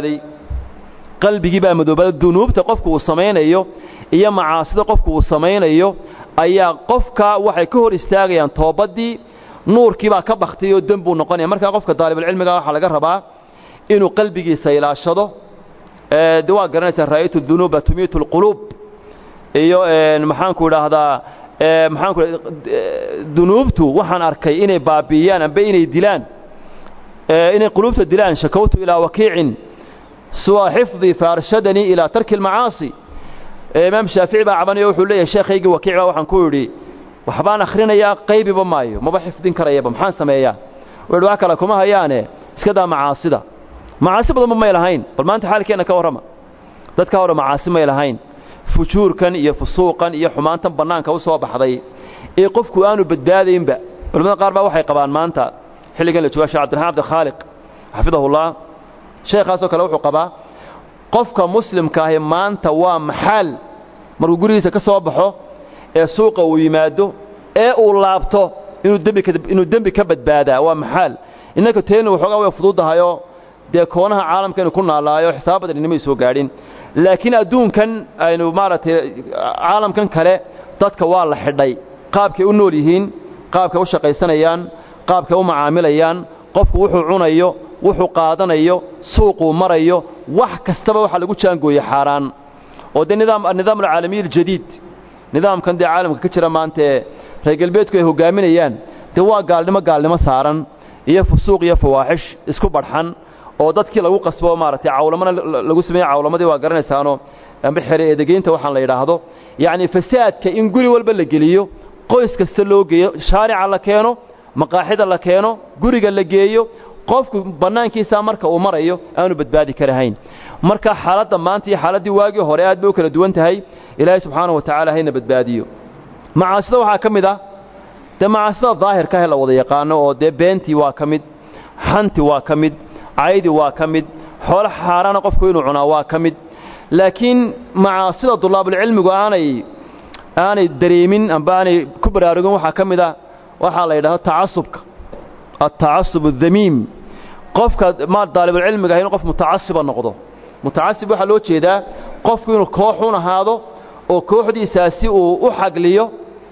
baa madoobaday dunuubta qofku uu sameeyo iyo macaasida qofku uu sameeyo ayaa qofka waxay ka hor istaagayaan toobadii nuurkii baa ka baxtay oo dambu noqonaya marka qofka daalibul cilmiga waxa laga rabaa inuu qalbigiisa ilaashado دواء قرنيس رأيت الذنوب تميت القلوب إيو محانكو لهذا محانكو ذنوبته وحن أركي إني بابيان بيني دلان إني قلوبته دلان شكوت إلى وكيع سوى حفظي فارشدني إلى ترك المعاصي إمام شافعي بعباني يوحو لي الشيخ يجي وكيع وحن كوري وحبان أخرين يا قيبي بمايو ما بحفظين كريا بمحان سمايا ويدواك لكم هياني اسكدا معاصدا معاصي بدل ما يلهين بل ما أنت حالك أنا كورما ذات كورما معاصي ما يلهين فجور كان يفسوق كان يحمان تبنان كوسوا بحضي يقف كانوا بالدادين بقى ولما قاربا وحي قبان ما أنت حلي قال لتواش عبد الرحمن عبد الخالق حفظه الله شيخ خاصه كلوح قبا qofka muslimka ah maanta waa maxal markuu gurigiisa ka soo baxo ee suuqa uu yimaado ee uu laabto inuu dembi ka badbaadaa waa maxal innaka teenu waxoogaa way fududahayo dee koonaha caalamkeenu ku naalaayo xisaab badan inama soo gaadhin laakiin adduunkan aynu maaragtay caalamkan kale dadka waa la xidhay qaabkay u nool yihiin qaabkay u shaqaysanayaan qaabkay u macaamilayaan qofku wuxuu cunayo wuxuu qaadanayo suuquu marayo wax kastaba waxa lagu jaangooyay xaaraan oo de nidaam alcaalamiy aljadiid nidaamkan dee caalamka ka jira maanta ee reer galbeedku ay hogaaminayaan dee waa gaalnimo saaran iyo fusuuq iyo fawaaxish isku badxan oo dadkii lagu qasbo maaragtay cawlamana lagu sameeyay cawlamadii waa garanaysaano amba xire eedegeynta waxaan la yidhaahdo yacni fasaadka in guri walba la geliyo qoys kasta loo geeyo shaarica la keeno maqaaxida la keeno guriga la geeyo qofku bannaankiisa marka uu marayo aanu badbaadi karahayn marka xaaladda maanta iyo xaaladdii waagii hore aad bay u kala duwan tahay ilaahay subxaanahu wa tacaala hayna badbaadiyo macaasida waxaa ka mid ah dee macaasida daahirka ah la wada yaqaano oo dee beentii waa ka mid xanti waa ka mid caydi waa ka mid xoolo xaaraana qofku inuu cunaa waa ka mid laakiin macaasida dulaabulcilmigu aanay dareemin amba aanay ku baraarugin waxaa ka mid ah waxaa la yidhahdo tacasubka altacasub adamiim qofka daalibulcilmiga ah inuu qof mutacasiba noqdo mutacasib waxaa loo jeedaa qofku inuu kooxun ahaado oo kooxdiisaasi uu u xagliyo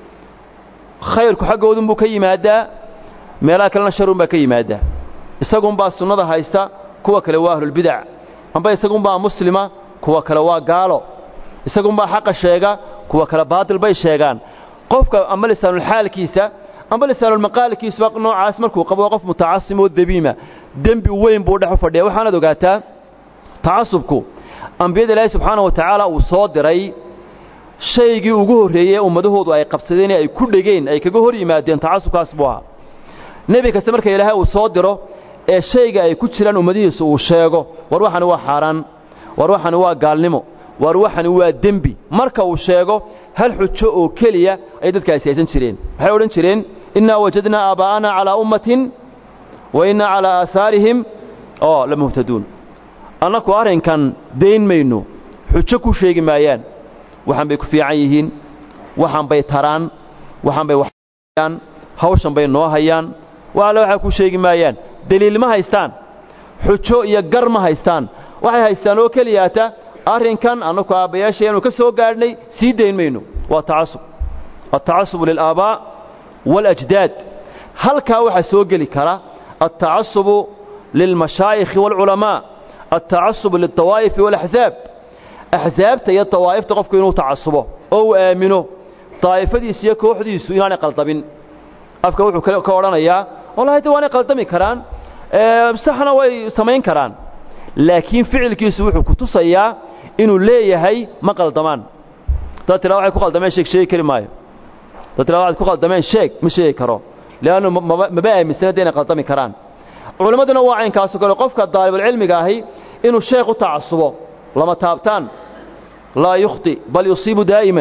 khayrku xaggoodunbuu ka yimaadaa meelaha kalena sharun baa ka yimaadaa isagunbaa sunnada haysta kuwa kale waa ahlulbidac amba isagunbaa muslima kuwa kale waa gaalo isagunbaa xaqa sheega kuwa kale baatil bay sheegaan qofka amba lisaanulxaalkiisa amba lisaanulmaqaalkiisuba noocaas markuu qabo qof mutacasim oo dabiima dembi weyn buu dhex u fadhiya waxaanaad ogaataa tacasubku ambiyada ilaahay subxaanahu wa tacaala uu soo diray shaygii ugu horreeyey ummadahoodu ay qabsadeen ay ku dhegeen ay kaga hor yimaadeen tacasubkaas buu ahaa nebi kasta marka ilaahay uu soo diro ee shayga ay ku jiraan ummadihiisu uu sheego war waxani waa xaaraan war waxani waa gaalnimo war waxani waa dembi marka uu sheego hal xujo oo keliya ay dadkaasi haysan jireen waxay odhan jireen innaa wajadnaa aabaa'ana calaa ummatin wa innaa calaa aahaarihim la muhtaduun annaku arrinkan dayn mayno xujo ku sheegi maayaan waxaan bay ku fiican yihiin waxaan bay taraan waxaan bay waxayaan hawshan bay noo hayaan waala waxa ku sheegi maayaan daliil ma haystaan xujo iyo gar ma haystaan waxay haystaan oo kaliyaata arrinkan annaku aabayaasheenu ka soo gaadhnay sii dayn mayno waa tacasub التعصب للآباء والأجداد هل كاوحة سوقلي كرا التعصب للمشايخ والعلماء التعصب للطوائف والأحزاب أحزاب تي الطوائف تقف كينو تعصبه أو آمنه طائفة دي سيكو حديث يعني قلطبين أفكا وحو كورانا إياه والله دواني قلطمي كران بصحنا ويسمين كران لكن فعل كيسو وحو كتصيا إنو ليه هاي ما قلطمان تتلا واحد كو قلطمين شيء كلمايو تتلا واحد كو قلطمين مش شيء كرو لأنه مباقي من سنة دينا قلطمي كران علماء واعين كاسو كانوا قفك الطالب العلمي قاهي إنه الشيخ تعصبه لما تابتان لا يخطئ بل يصيب دائما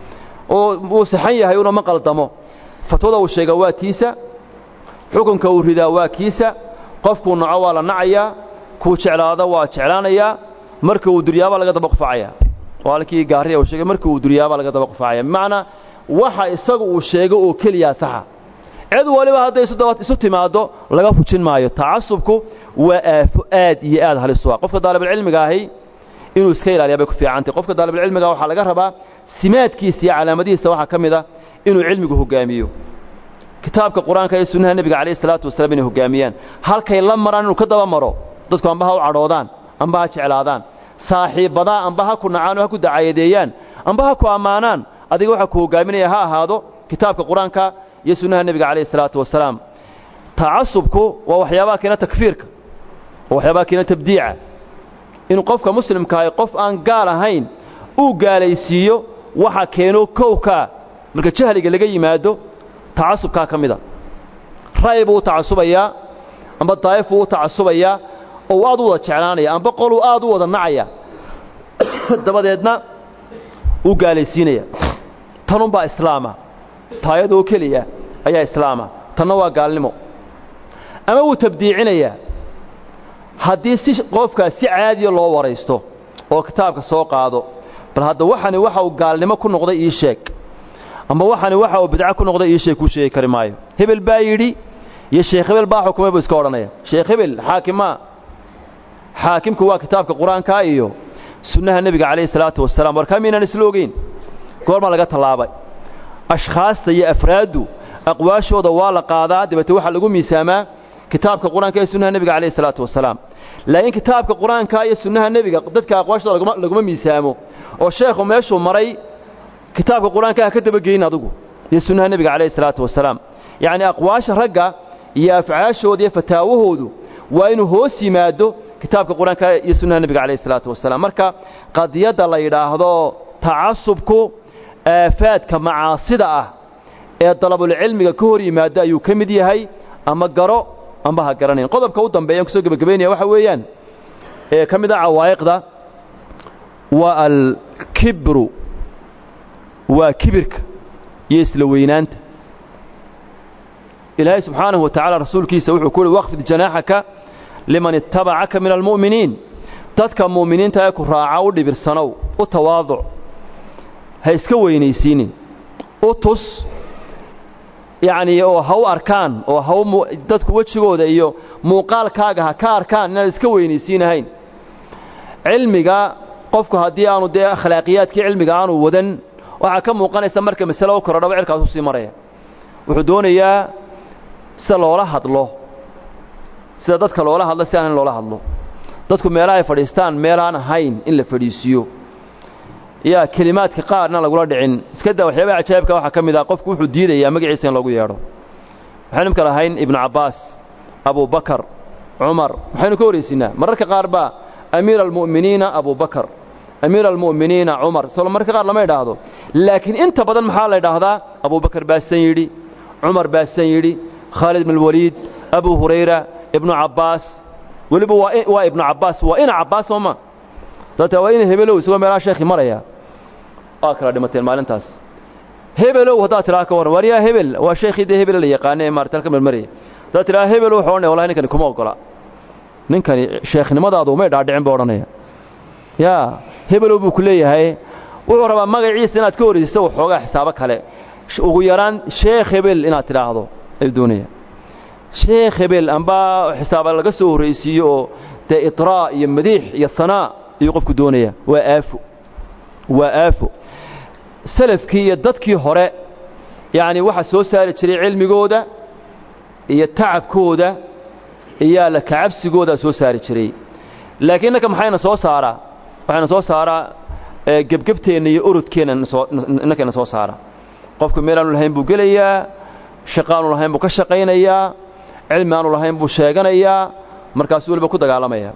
وسحيه هيونا ما قلطمه فتوضا الشيخ واتيسا حكم كوردا واكيسا قفكو نعوالا نعيا كو جعلادا وا جعلانيا markuu duryaaba laga daba qufacaya walkii gaariya uu sheegay markuu duryaaba laga daba qufacaya macna waxa isagu uu sheego oo kaliya saxa cid waliba haday isu timaado laga fujin maayo taasubku waa aad iyo aad halis waa qofka dalib cilmiga ahi inuu iska ilaaliyo bay ku fiicantay qofka dalib cilmiga waxa laga rabaa simaadkiisa iyo calaamadihiisa waxa kamida inuu cilmigu hogaamiyo kitaabka quraanka iyo sunnaha nabiga kaleey salaatu wasalaam inuu hogaamiyaan halkay la maraan inuu ka daba maro dadku ambaha u cadoodaan ambaha jeclaadaan saaxiibada ambaha ku nacaan oo ku dacayadeeyaan ambaha ku amaanaan adiga waxa ku hogaaminaya ha ahaado kitaabka quraanka iyo sunnaha nabiga kaleey salaatu wasalaam taasubku waa waxyaabaha keena takfiirka waxyaabaha keena tabdiica in qofka muslimka ay qof aan gaal ahayn uu gaalaysiiyo waxa keeno kowka marka jahliga laga yimaado taasubka kamida raybu taasubaya amba daayifu taasubaya oo aad u wada jeclaanaya amba qol uu aad u wada nacaya dabadeedna uu gaalaysiinaya tanun baa islaama taayadoo kaliya ayaa islaama tanna waa gaalnimo ama uu tabdiicinaya haddii si qofka si caadi loo waraysto oo kitaabka soo qaado bal hadda waxani waxa uu gaalnimo ku noqday ii sheeg ama waxani waxa uu bidca ku noqday ii sheeg ku sheegi kari maayo hebel baa yidhi iyo sheekh hebel baa xukumay buu iska odhanaya sheekh hebel xaakimku waa kitaabka qur-aanka iyo sunnaha nebiga calayhi salaatu wasalaam warkaa miinaan isla ogeyn goorma laga tallaabay ashkhaasta iyo afraaddu aqwaashooda waa la qaadaa dabeete waxaa lagu miisaamaa kitaabka qur-aanka iyo sunnaha nebiga calayhi salaatu wasalaam laakiin kitaabka qur-aanka iyo sunnaha nebiga dadka aqwaashooda laguma miisaamo oo sheekhu meeshuu maray kitaabka qur-aanka ha ka dabageyn adigu iyo sunnaha nebiga calayhi salaatu wasalaam yacni aqwaasha ragga iyo afcaashooda iyo fataawahoodu waa inuu hoos yimaado kitaabka qur-aanka iyo sunnaha nebiga calayhi salaatu wasalaam marka qadiyadda la yidhaahdo tacasubku aafaadka macaasida ah ee dalabulcilmiga ka hor yimaada ayuu ka mid yahay ama garo amba ha garanayn qodobka u dambeeya kusoo gebagabaynaya waxa weeyaan ee ka mid ah cawaa'iqda waa alkibru waa kibirka iyo isla weynaanta ilaahay subxaanahu wa tacaala rasuulkiisa wuxuu ku yidhi waqfid janaaxaka liman ittabacaka min almu'miniin dadka mu'miniinta ee ku raaca u dhibirsanow u tawaaduc ha iska weynaysiinin u tus yacni oo ha u arkaan oo dadku wejigooda iyo muuqaalkaaga ha ka arkaan inaad iska weynaysiinahayn cilmiga qofku haddii aanu dee akhlaaqiyaadkii cilmiga aanu wadan waxaa ka muuqanaysa marka masale u korodhaba cirkaas u sii maraya wuxuu doonayaa sida loola hadlo sida dadka loola hadlo si aan in loola hadlo dadku meelaha ay fadhiistaan meelaan ahayn in la fadhiisiiyo yaa kelimaadka qaarna lagula dhicin iska daa waxyaabaha cajaa'ibka waxaa ka mid ah qofku wuxuu diidayaa magaciisa in loogu yeedho waxaynu imka lahayn ibnu cabbaas abubakar cumar waxaynu ka horaysiinaa mararka qaar baa amiira almu'miniina abubakar amiira almu'miniina cumar soo mararka qaar lama idhaahdo laakiin inta badan maxaa la idhaahdaa abubakar baasan yidhi cumar baasan yidhi khaalid ibn alwaliid abu hurayra ibnu cabbaas weliba waa ibnu cabbaas waa ina cabbaas sooma dadka waa ina hebelow isagoo meelaha sheekhi maraya waa kala dhimateen maalintaas hebelow haddaad tiraa ka warran waaryaa hebel waa sheekhii dee hebel la yaqaane ee maartalka marmaraya haddaad tiraa hebelow wuxuu odhanaya wallahi ninkani kuma ogola ninkani sheekhnimadaadu umay dhaadhicin buu odhanaya yaa hebelow buu ku leeyahay wuxuu rabaa magaciisa inaad ka horaysiso waxoogaa xisaabo kale ugu yaraan sheekh hebel inaad tidhaahdo ayuu doonaya sheekh hebel amba xisaaba laga soo horraysiiyo oo dee itraa iyo madiix iyo hanaa ayuu qofku doonaya waa aafo salafkii iyo dadkii hore yacni waxaa soo saari jiray cilmigooda iyo tacabkooda iyo alla kacabsigoodaa soo saari jiray laakiin innaka maxayna soo saaraa waxayna soo saaraa gebgebteenna iyo orodkeenna innakayna soo saara qofku meelaanu lahayn buu gelayaa shaqaanu lahayn buu ka shaqaynayaa cilmi aanu lahayn buu sheeganayaa markaasuu weliba ku dagaalamaya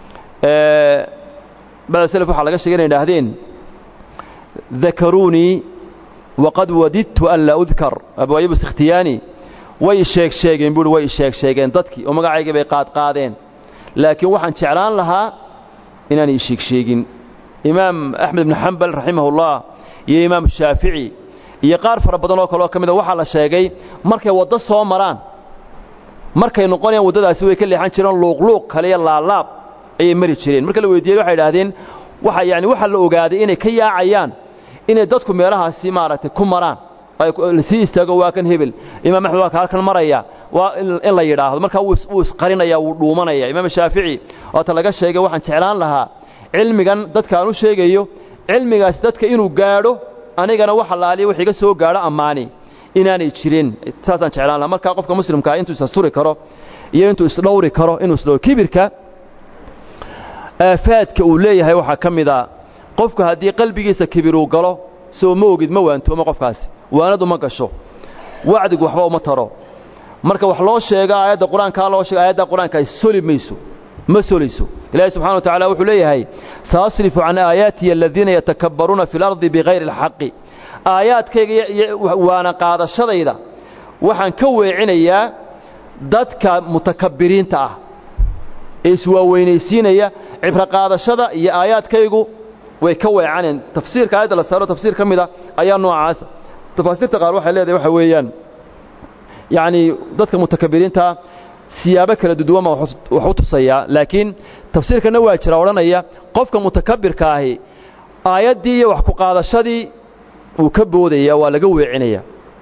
bacda salaf waxaa laga sheegay inay idhaahdeen dakaruunii waqad wadidtu an laa udkar abu ayub iskhiyaani way sheegeen buuhi way sheegeen dadkii oo magacaygii bay qaadqaadeen laakiin waxaan jeclaan lahaa inaanay sheegin imaam axmed ibn xambal raximahullah iyo imaam shaafici iyo qaar fara badan oo kale oo ka mid a waxaa la sheegay markay waddo soo maraan markay noqonayaan waddadaasi way ka leexan jireen luuqluuq kale iyo laalaab ayay mari jireen marka la weydiiyey waxay idhaahdeen waxa la ogaaday inay ka yaacayaan inay dadku meelahaasi maaragtay ku maraan lasii istaago waa kan hebel imaam axmed waa ka halkan maraya waa in la yidhaahdo markaa wuu isqarinaya wuu dhuumanaya imaam shaafici waata laga sheegay waxaan jeclaan lahaa cilmigan dadkaan u sheegayo cilmigaas dadka inuu gaadho anigana wax alaaliya wax iga soo gaadho ammaani inaanay jirin saasaan jeclaan lahaa markaa qofka muslimkaa intuu isasturi karo iyo intuu isdhowri karo inuu isdhowro kibirka aafaadka uu leeyahay waxaa ka mid a qofku haddii qalbigiisa kibiruu galo soo ma ogid ma waantoomo qofkaasi waanadu ma gasho wacdigu waxba uma taro marka wax loo sheega aayadda qur-aankaa loo sheega aayadda qur-aanka ay soli mayso ma solayso ilaahay subxana wa tacala wuxuu leeyahay saasrifu can aayaatiya aladiina yatakabbaruuna fi اlardi bigayri اlxaqi aayaadkayga waana qaadashadayda waxaan ka weecinayaa dadka mutakabbiriinta ah ee iswaaweynaysiinaya cibro qaadashada iyo aayaadkaygu way ka weecaneen tafsiirka aayadda la saaro tafsiir ka mida ayaa noocaasa tafaasiirta qaar waxay leedahay waxa weeyaan yacni dadka mutakabbiriinta siyaabo kala duwan wax u tusaya laakiin tafsiirkana waa jira oranaya qofka mutakabbirka ahi aayadii iyo wax ku qaadashadii uu ka boodaya waa laga weecinaya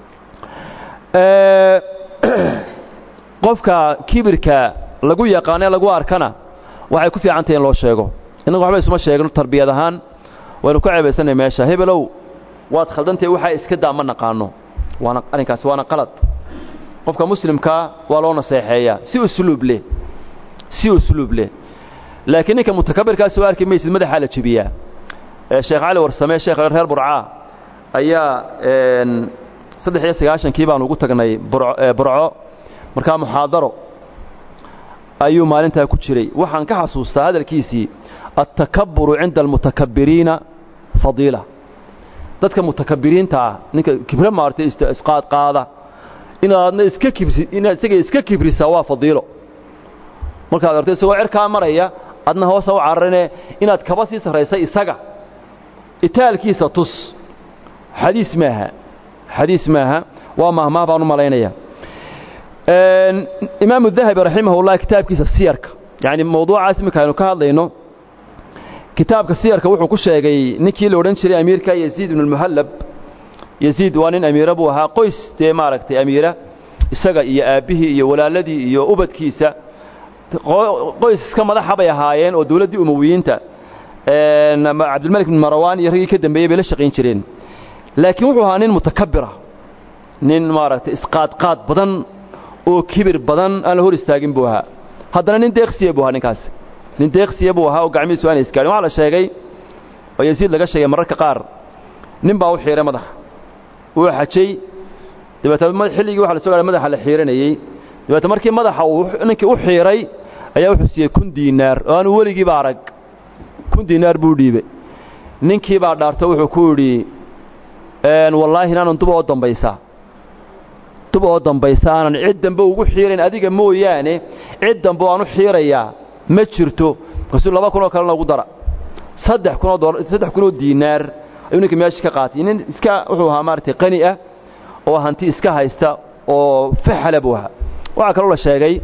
qofka kibirka lagu yaqaan lagu arkana waxay ku fiican tahay in loo sheego inagu waxba isuma sheegno tarbiyad ahaan waynu ku ceebaysanay meesha hebelow waad khaldantay waxa iska daama naqaano waana arinkaas waana qalad qofka muslimka waa loo naseexeeyaa si usluub leh laakiin ninka mutakabbirka soo arkay meesid madaxa la jibiya sheekh Ali Warsame sheekh reer Burca ayaa 93 baan ugu tagnay Burco markaa muhaadaro ayuu maalinta ku jiray waxaan ka xasuustaa hadalkiisii at-takabburu 'inda al-mutakabbiriina fadiila dadka mutakabbiriinta ninka kibra maartay isqaad qaada inaadna iska kibrisa waa fadiilo markaad artay isagoo cirka maraya adna hoos u carrane inaad kaba sii sareysay isaga itaalkiisa tus xadiis maaha waa mahmaa baan u maleynaya imaam الذهبي رحمه الله kitaabkiisa siyarka yani mawduucaas imikaanu ka hadlayno kitaabka siyarka wuxuu ku sheegay ninkii la oran jiray amiirka Yazid ibn al-Muhallab Yazid waa nin amiira buu ahaa qoys de maaragtay amiira isaga iyo aabihii iyo walaaladii iyo ubadkiisa qoys iska madaxa bay ahaayeen oo dawladii umawiyiinta Abdul Malik ibn Marwan iyo ragii ka dambeeyay bay la shaqeyn jireen laakiin wuxuu ahaa nin mutakabbira nin maaragtay isqaad badan oo kibir badan aan hor istaagin buu ahaa haddana nin deeqsiye buu ahaa ninkaas nin deeqsiye buu ahaa oo gacmihiisu aan iskaarin waxa la sheegay oo Yazid laga sheegay mararka qaar nin baa u xiiray madaxa uu xajay dibadda xilligii waxa la soo gaaray madaxa la xiiranayay dibadda markii madaxa uu ninkii u xiiray ayaa wuxuu siiyay 1,000 diinaar oo aan weligii ba arag 1,000 diinaar buu dhiibay ninkii baa dhaartay wuxuu ku yiri wallaahi inaan dubo oo dambaysa aanan cid dambe ugu xiirin adiga mooyaane cid dambe aan u xiirayaa ma jirto rasuul 2,000 kale lagu dara 3,000 diinaar ayuu ninka meesha ka qaatay nin iska wuxuu ahaa maartay qani ah oo hanti iska haysta oo faxala buu ahaa waxa kale la sheegay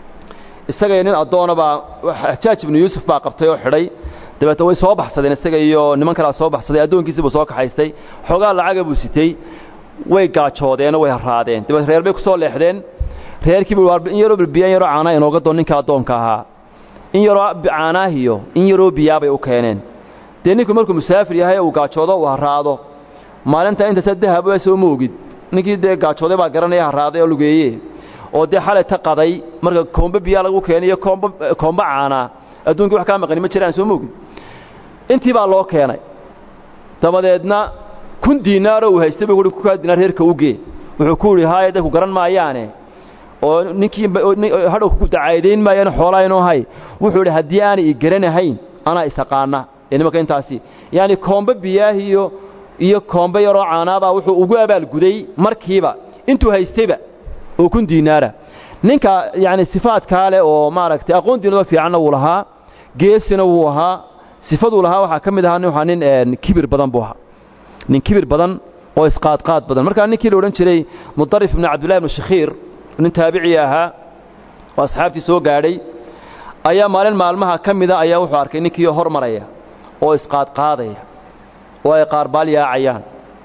isaga nin adoona baa Hajjaj ibn Yusuf baa qabtay oo xidhay dabada way soo baxsadeen isaga iyo niman kale soo baxsaday adoonkiisa buu soo kaxaystay xogaa lacag buu sitay way gaajoodeen way haraadeen dibad reer bay ku soo leexdeen reerkii buu in yaro biyan yaro caana inooga doon ninka adoonka ahaa in yaro caanaahiyo in yaro biyaa bay u keeneen deeniku markuu musaafir yahay uu gaajoodo uu haraado maalinta inta sadahab way soo moogid ninkii de gaajooday baa garanaya haraaday oo lugeeyay oo de xalay ta qaday marka koomba biyaa lagu keenay koomba caana adduunka wax ka maqan ma jiraan soo moogid intii baa loo keenay dabadeedna 1,000 diinaar oo haystay buu ku ka diinaar heerka u gee wuxuu ku yiri haayada ku garan maayaane oo ninkii hadhow ku dacaydeyn maayaan xoolaa inoo hay wuxuu yiri hadii aan i garanahayn ana isaqaana inama ka intaasi yaani koomba biyaahiyo iyo koomba yaro caanaaba wuxuu ugu abaal guday markiiba intuu haystayba oo 1,000 diinaara ninka yaani sifaad kale oo maaragtay aqoon diinada fiican uu lahaa geesina uu ahaa sifadu lahaa waxa kamid ahaa nin kibir badan buu ahaa nin kibir badan oo isqaad badan marka ninkii la oran jiray Mudarrif ibn Abdullah ibn Shakhir nin taabici ahaa oo asxaabtii soo gaadhay ayaa maalmaha kamida ayaa wuxuu arkay ninkii hormaraya oo isqaad qaadaya oo ay qaarbaal yaacayaan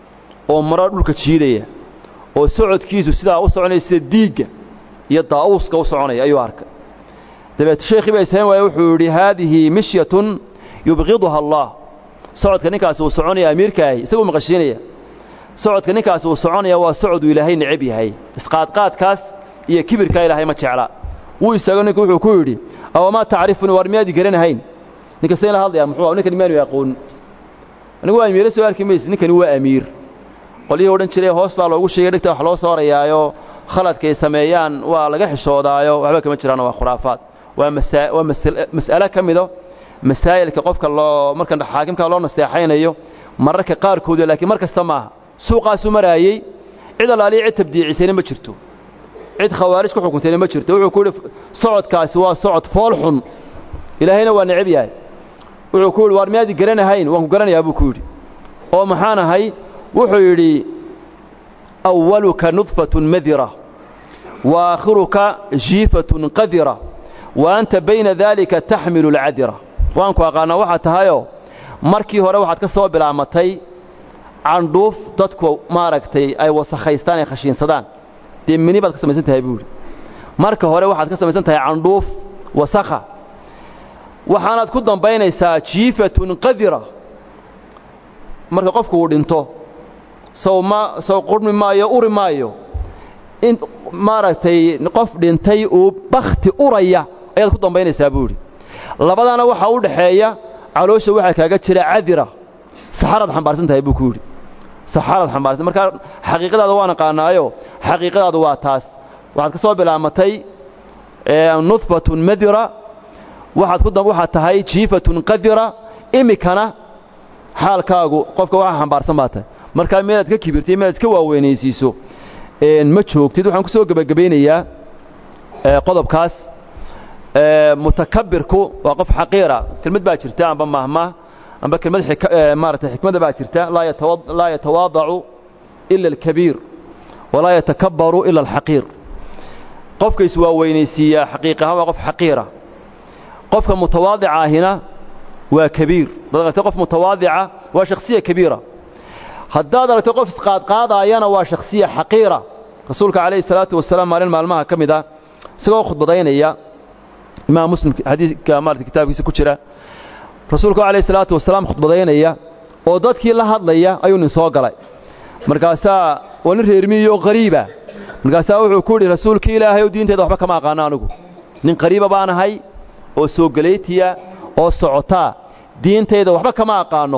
oo marar dhulka jiidaya oo socodkiisu sidaa u soconay sida diiga iyo daawuska u soconay ayuu arkay dabeed sheekhi bay sayn way wuxuu yiri haadihi mishyatun yubghidaha Allah socodka ninkaas uu soconaya amiirkaahi isagoo maqashiinaya socodka ninkaas uu soconaya waa socod Ilaahay nicib yahay isqaadkaas iyo kibirka Ilaahay ma jecla wuu istaago ninka wuxuu ku yiri aw ma taarifun warmiyadi garanahayn ninka sayla hadlaya muxuu ninka nimaanu yaqoon anigu waa amiir soo arkay mees ninkan waa amiir qoliyay oran jiray hoos baa loogu sheegay dhigta wax loo soorayaayo khaladka ay sameeyaan waa laga xishoodaayo waxba kama jiraan waa khuraafaad waa mas'ala kamido masaa'ilka qofka loo markan xaakimka loo nasteexaynayo mararka qaar kood laakiin markasta ma suuqaas u maraayay cid alaali cid tabdiicisayna ma jirto cid khawaarij ku xukuntayna ma jirto wuxuu ku yiri socodkaasi waa socod fool xun ilaahayna waa nicib yahay wuxuu ku yiri war miyaad garanahayn waan ku garanayaa buu ku yiri oo maxaanahay wuxuu yiri awwaluka nudfatun madira وآخرك جيفة قذرة وأنت بين ذلك تحمل العذرة وأنك أقانا واحد تهايو markii hore waxaad ka soo bilaamatay candhuuf dadku maaragtay ay wasaxaystaan ay khashiinsadaan deemini baad ka samaysan tahay buuri marka hore waxaad ka samaysan tahay candhuuf wasakha waxaanaad ku dambaynaysaa jiifatun qadira marka qofku uu dhinto soo qurmi maayo uri maayo in maaragtay qof dhintay uu bakhti uraya ayaad ku dambaynaysaa buuri labadana waxa u dhaxeeya caloosha waxa kaaga jira cadira saxarad xambaarsan tahay buu ku yiri saxarad xambaarsan marka xaqiiqadaada waan qaanaayo xaqiiqadaadu waa taas waxaad ka soo bilaamatay nutfatun madira waxaad tahay jiifatun qadira imikana xaalkaagu qofka waxa xambaarsan baatay marka meelaad ka kibirtay meelaad ka waaweynaysiiso ma joogtid waxaan ku soo gabagabeynayaa qodobkaas mutakabbirku waa qof xaqiira kelmad baa jirta amba mahma amba kelmad maartay xikmada baa jirta la yatawaadacu illa al-kabir wala yatakabbaru illa al-haqir qofka iswa weynaysiya xaqiiqaha waa qof xaqiira qofka mutawaadicaahina waa kabiir dadka qof mutawaadica waa shakhsiya kabiira haddaad aragto qof isqaad qaadayana waa shakhsiya xaqiira rasuulka kaleey salaatu wasalaam maalmaha kamida isagoo khudbadaynaya imaam muslim xadiiska maartay kitaabkiisa ku jira rasuulku kaleey salaatu wasalaam khudbadaynaya oo dadkii la hadlaya ayuu nin soo galay markaasa wani reermiyo qariiba markaasa wuxuu ku yiri rasuulka ilaahay oo diinteeda waxba kama aqaan anigu nin qariiba baan ahay oo soo galeetiya oo socota diinteeda waxba kama aqaano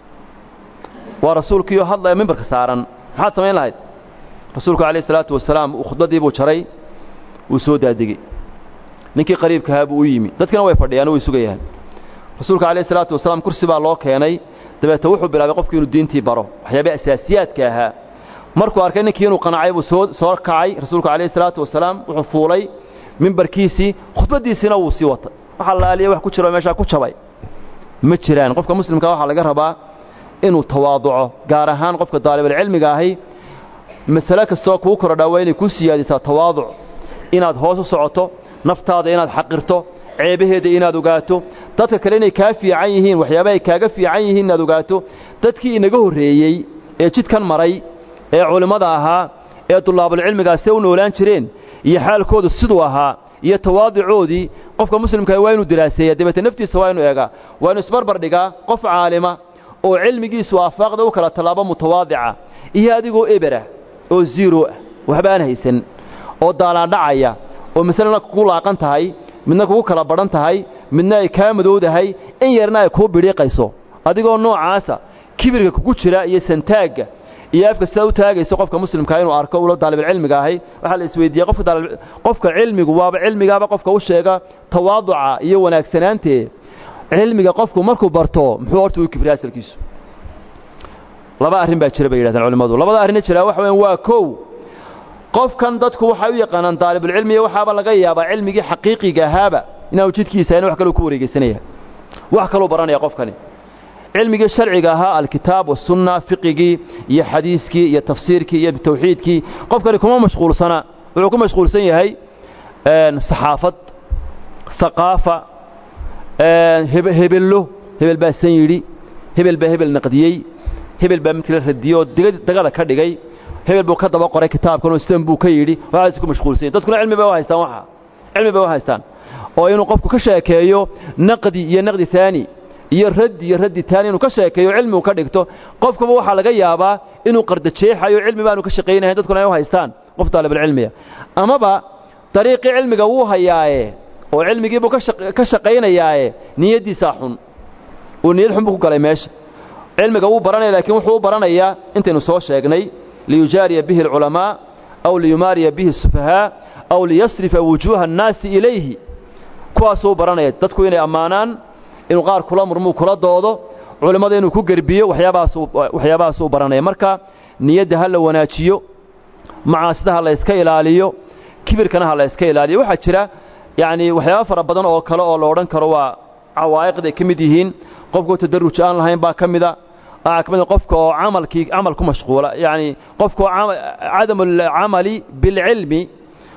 waa rasuulkii oo hadlaya minbarka saaran maxaad sameyn lahayd rasuulku kaleey salaatu wasalaam khudbadii buu jaray uu soo daadigay ninkii qariibka ahaa buu u yimi dadkana way fadhiyaan way sugayaan rasuulka kaleey salaatu wasalaam kursi baa loo keenay dabeeta wuxuu bilaabay qofkii inuu diintii baro waxyaabaha asaasiyaadka ahaa markuu arkay ninkii inuu qanacay buu soo kacay rasuulka kaleey salaatu wasalaam wuxuu fuulay minbarkiisii khudbadiisina wuu sii watay waxa la aliyay wax ku jiro meesha ku jabay ma jiraan qofka muslimka waxa laga rabaa inuu tawaaduco gaar ahaan qofka daalib cilmiga ahi mas'ala kastoo ku korodhaa waa inay ku siyaadisaa tawaaduc inaad hoos u socoto naftaada inaad xaqirto ceebaheeda inaad ogaato dadka kale inay ka fiican yihiin waxyaabaha ay kaaga fiican yihiin inaad ogaato dadkii inaga horeeyay ee jidkan maray ee culimada ahaa ee dulaabul cilmiga u noolaan jireen iyo xaalkoodu sidoo ahaa iyo tawaaducoodii qofka muslimka waa inuu diraaseeyaa dibata naftiisa waa inuu eega waa inuu isbarbar dhigaa qof caalima oo cilmigiisu afaaqda u kala talaabo mutawaadica iyo adigoo ebera oo zero waxba aan haysan oo daalaan dhacaya oo misalna ku laaqan tahay midna kugu kala baran tahay midna ay ka madowdahay in yarna ay ku bidhiiqayso adigoo noocaasa kibirka kugu jira iyo santaaga iyo afka sida u taagayso qofka muslimka inuu arko ula daalib cilmiga ahay waxa la isweydiiyay qofka cilmigu waaba cilmigaaba qofka u sheega tawaaduca iyo wanaagsanaante cilmiga qofku markuu barto muxuu horta u kibriyaa asalkiisu laba arrin baa jira bay yiraahdaan culimadu labada arrin jira wax weyn waa koow qofkan dadku waxa u yaqaanaan daalib cilmiga waxaaba laga yaabaa cilmigii xaqiiqiga ahaaba inuu jidkiisa inuu wax kale ku wareegaysanaya wax kale baranaya qofkani cilmigii sharciga ahaa alkitaab was-sunna fiqigi iyo xadiiskii iyo tafsiirkii iyo tawxiidkii qofkani kuma mashquulsana wuxuu ku mashquulsan yahay saxaafad thaqaafa hebel baa san yiri hebel baa hebel naqdiyay hebel baa mid kale radiyo dagada ka dhigay hebel buu ka daba qoray kitaabkan oo istaan buu ka yiri waxa isku mashquulsan dadkuna cilmi bay u haystaan oo inuu qofku ka sheekeeyo naqdi iyo naqdi thani iyo raddi thani inuu ka sheekeeyo cilmi uu ka dhigto qofkuba waxa laga yaabaa inuu qardajeexayo cilmi baanu ka shaqeeynahay dadkuna ay u haystaan qof talib cilmiga amaba dariiqi cilmiga uu hayaaye oo cilmigii buu ka shaqeynayaaye niyadiisa xun oo niyad xun buu ku galay meesha cilmiga uu baranay laakiin wuxuu baranayaa intaynu soo sheegnay liyujaariya bihi ulama aw liyumariya bihi sufaha aw liyasrifa wujuha an-nas ilayhi kuwaasoo baranaya dadku inay amaanaan inuu qaar kula murmo kula doodo culimada inuu ku garbiyo waxyaabahaas uu baranaya marka niyada hal wanaajiyo macaasidaha la iska ilaaliyo kibirkana hal iska ilaaliyo waxa jira yaani waxyaabo fara badan oo kale oo la oran karo waa awaayiqda kamid yihiin qofku tadarruj aan lahayn baa kamida kamida qofka oo amal ku mashquula yaani qofka adam al-amali bil ilmi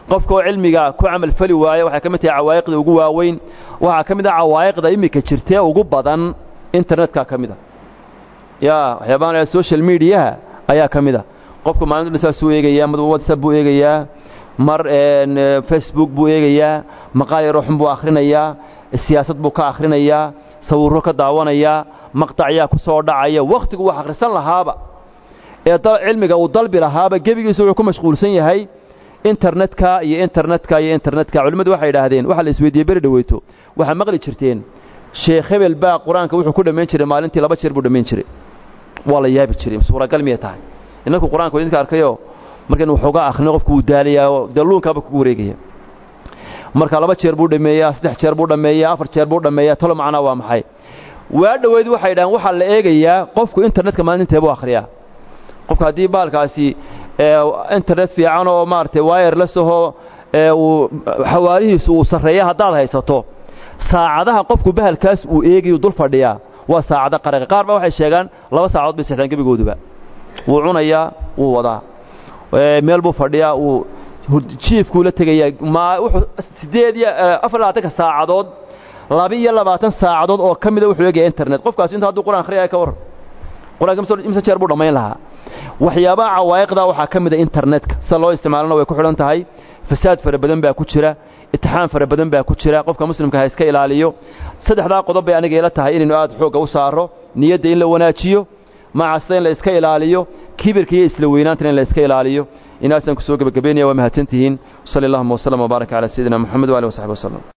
qofkoo cilmiga ku camal fali waayo waxay ka mid tahay cawaa'iqda ugu waaweyn waxa ka mid ah cawaa'iqda imika jirtee ugu badan internetka ka mid ah waxyaabaha social media ayaa ka mid ah qofku maalinta saas uu eegayaa mid WhatsApp buu eegayaa mar Facebook buu eegayaa maqaal ruux buu akhrinayaa siyaasad buu ka akhrinayaa sawirro ka daawanayaa maqtacyaa ku soo dhacaya waqtigu wax akhrisan lahaaba ee cilmiga uu dalbi lahaaba gebigiisu wuxuu ku mashquulsan yahay internetka culimadu waxay yiraahdeen waxa la isweydiiyay bari dhaweyto waxa maqli jirteen sheekh hebel baa quraanka wuxuu ku dhameyn jiray maalintii 2 jeer buu dhameyn jiray wala yaabi jiray suuragal miyay tahay inaku quraanka idinka arkayo markan wuxuu ga akhriyo qofku uu daaliyaa daluunkaaba ku wareegaya marka 2 jeer buu dhameeyaa 3 jeer buu dhameeyaa 4 jeer buu dhameeyaa tolo macna waa maxay waa dhaweyd waxay dhahan waxa la eegayaa qofku internetka maalintii buu akhriyaa qofka hadii baalkaasi internet fiican oo maartay wireless oo xawaarihiisu uu sareeyo hadaad haysato saacadaha qofku bahalkaas uu eegayo dul fadhiya waa saacada qaar ba waxay sheegaan 2 saacadood bay seexdaan gabigooduba wuu cunayaa wuu wadaa meel buu fadhiyaa uu jiifku la tagaya ma wuxuu 48 saacadood 22 saacadood oo kamida wuxuu eegay internet qofkaas inta haduu quraan akhriyaa ka war quraanka imsa jeer buu dhameyn lahaa waxyaabaha cawaa'iqda waxa kamida internetka sida loo isticmaalana way ku xiran tahay fasaad fara badan baa ku jira itixaan fara badan baa ku jira qofka muslimka ha iska ilaaliyo saddexda qodob bay aniga ila tahay inuu aad xooga u saaro niyada in la wanaajiyo macaasida in la iska ilaaliyo kibirka iyo isla weynaanta in la iska ilaaliyo inaasan ku soo gabagabeynaya waa mahadsantihiin sallallahu alayhi wa sallam wa baraka ala sayidina muhammad wa alihi wa sahbihi wa sallam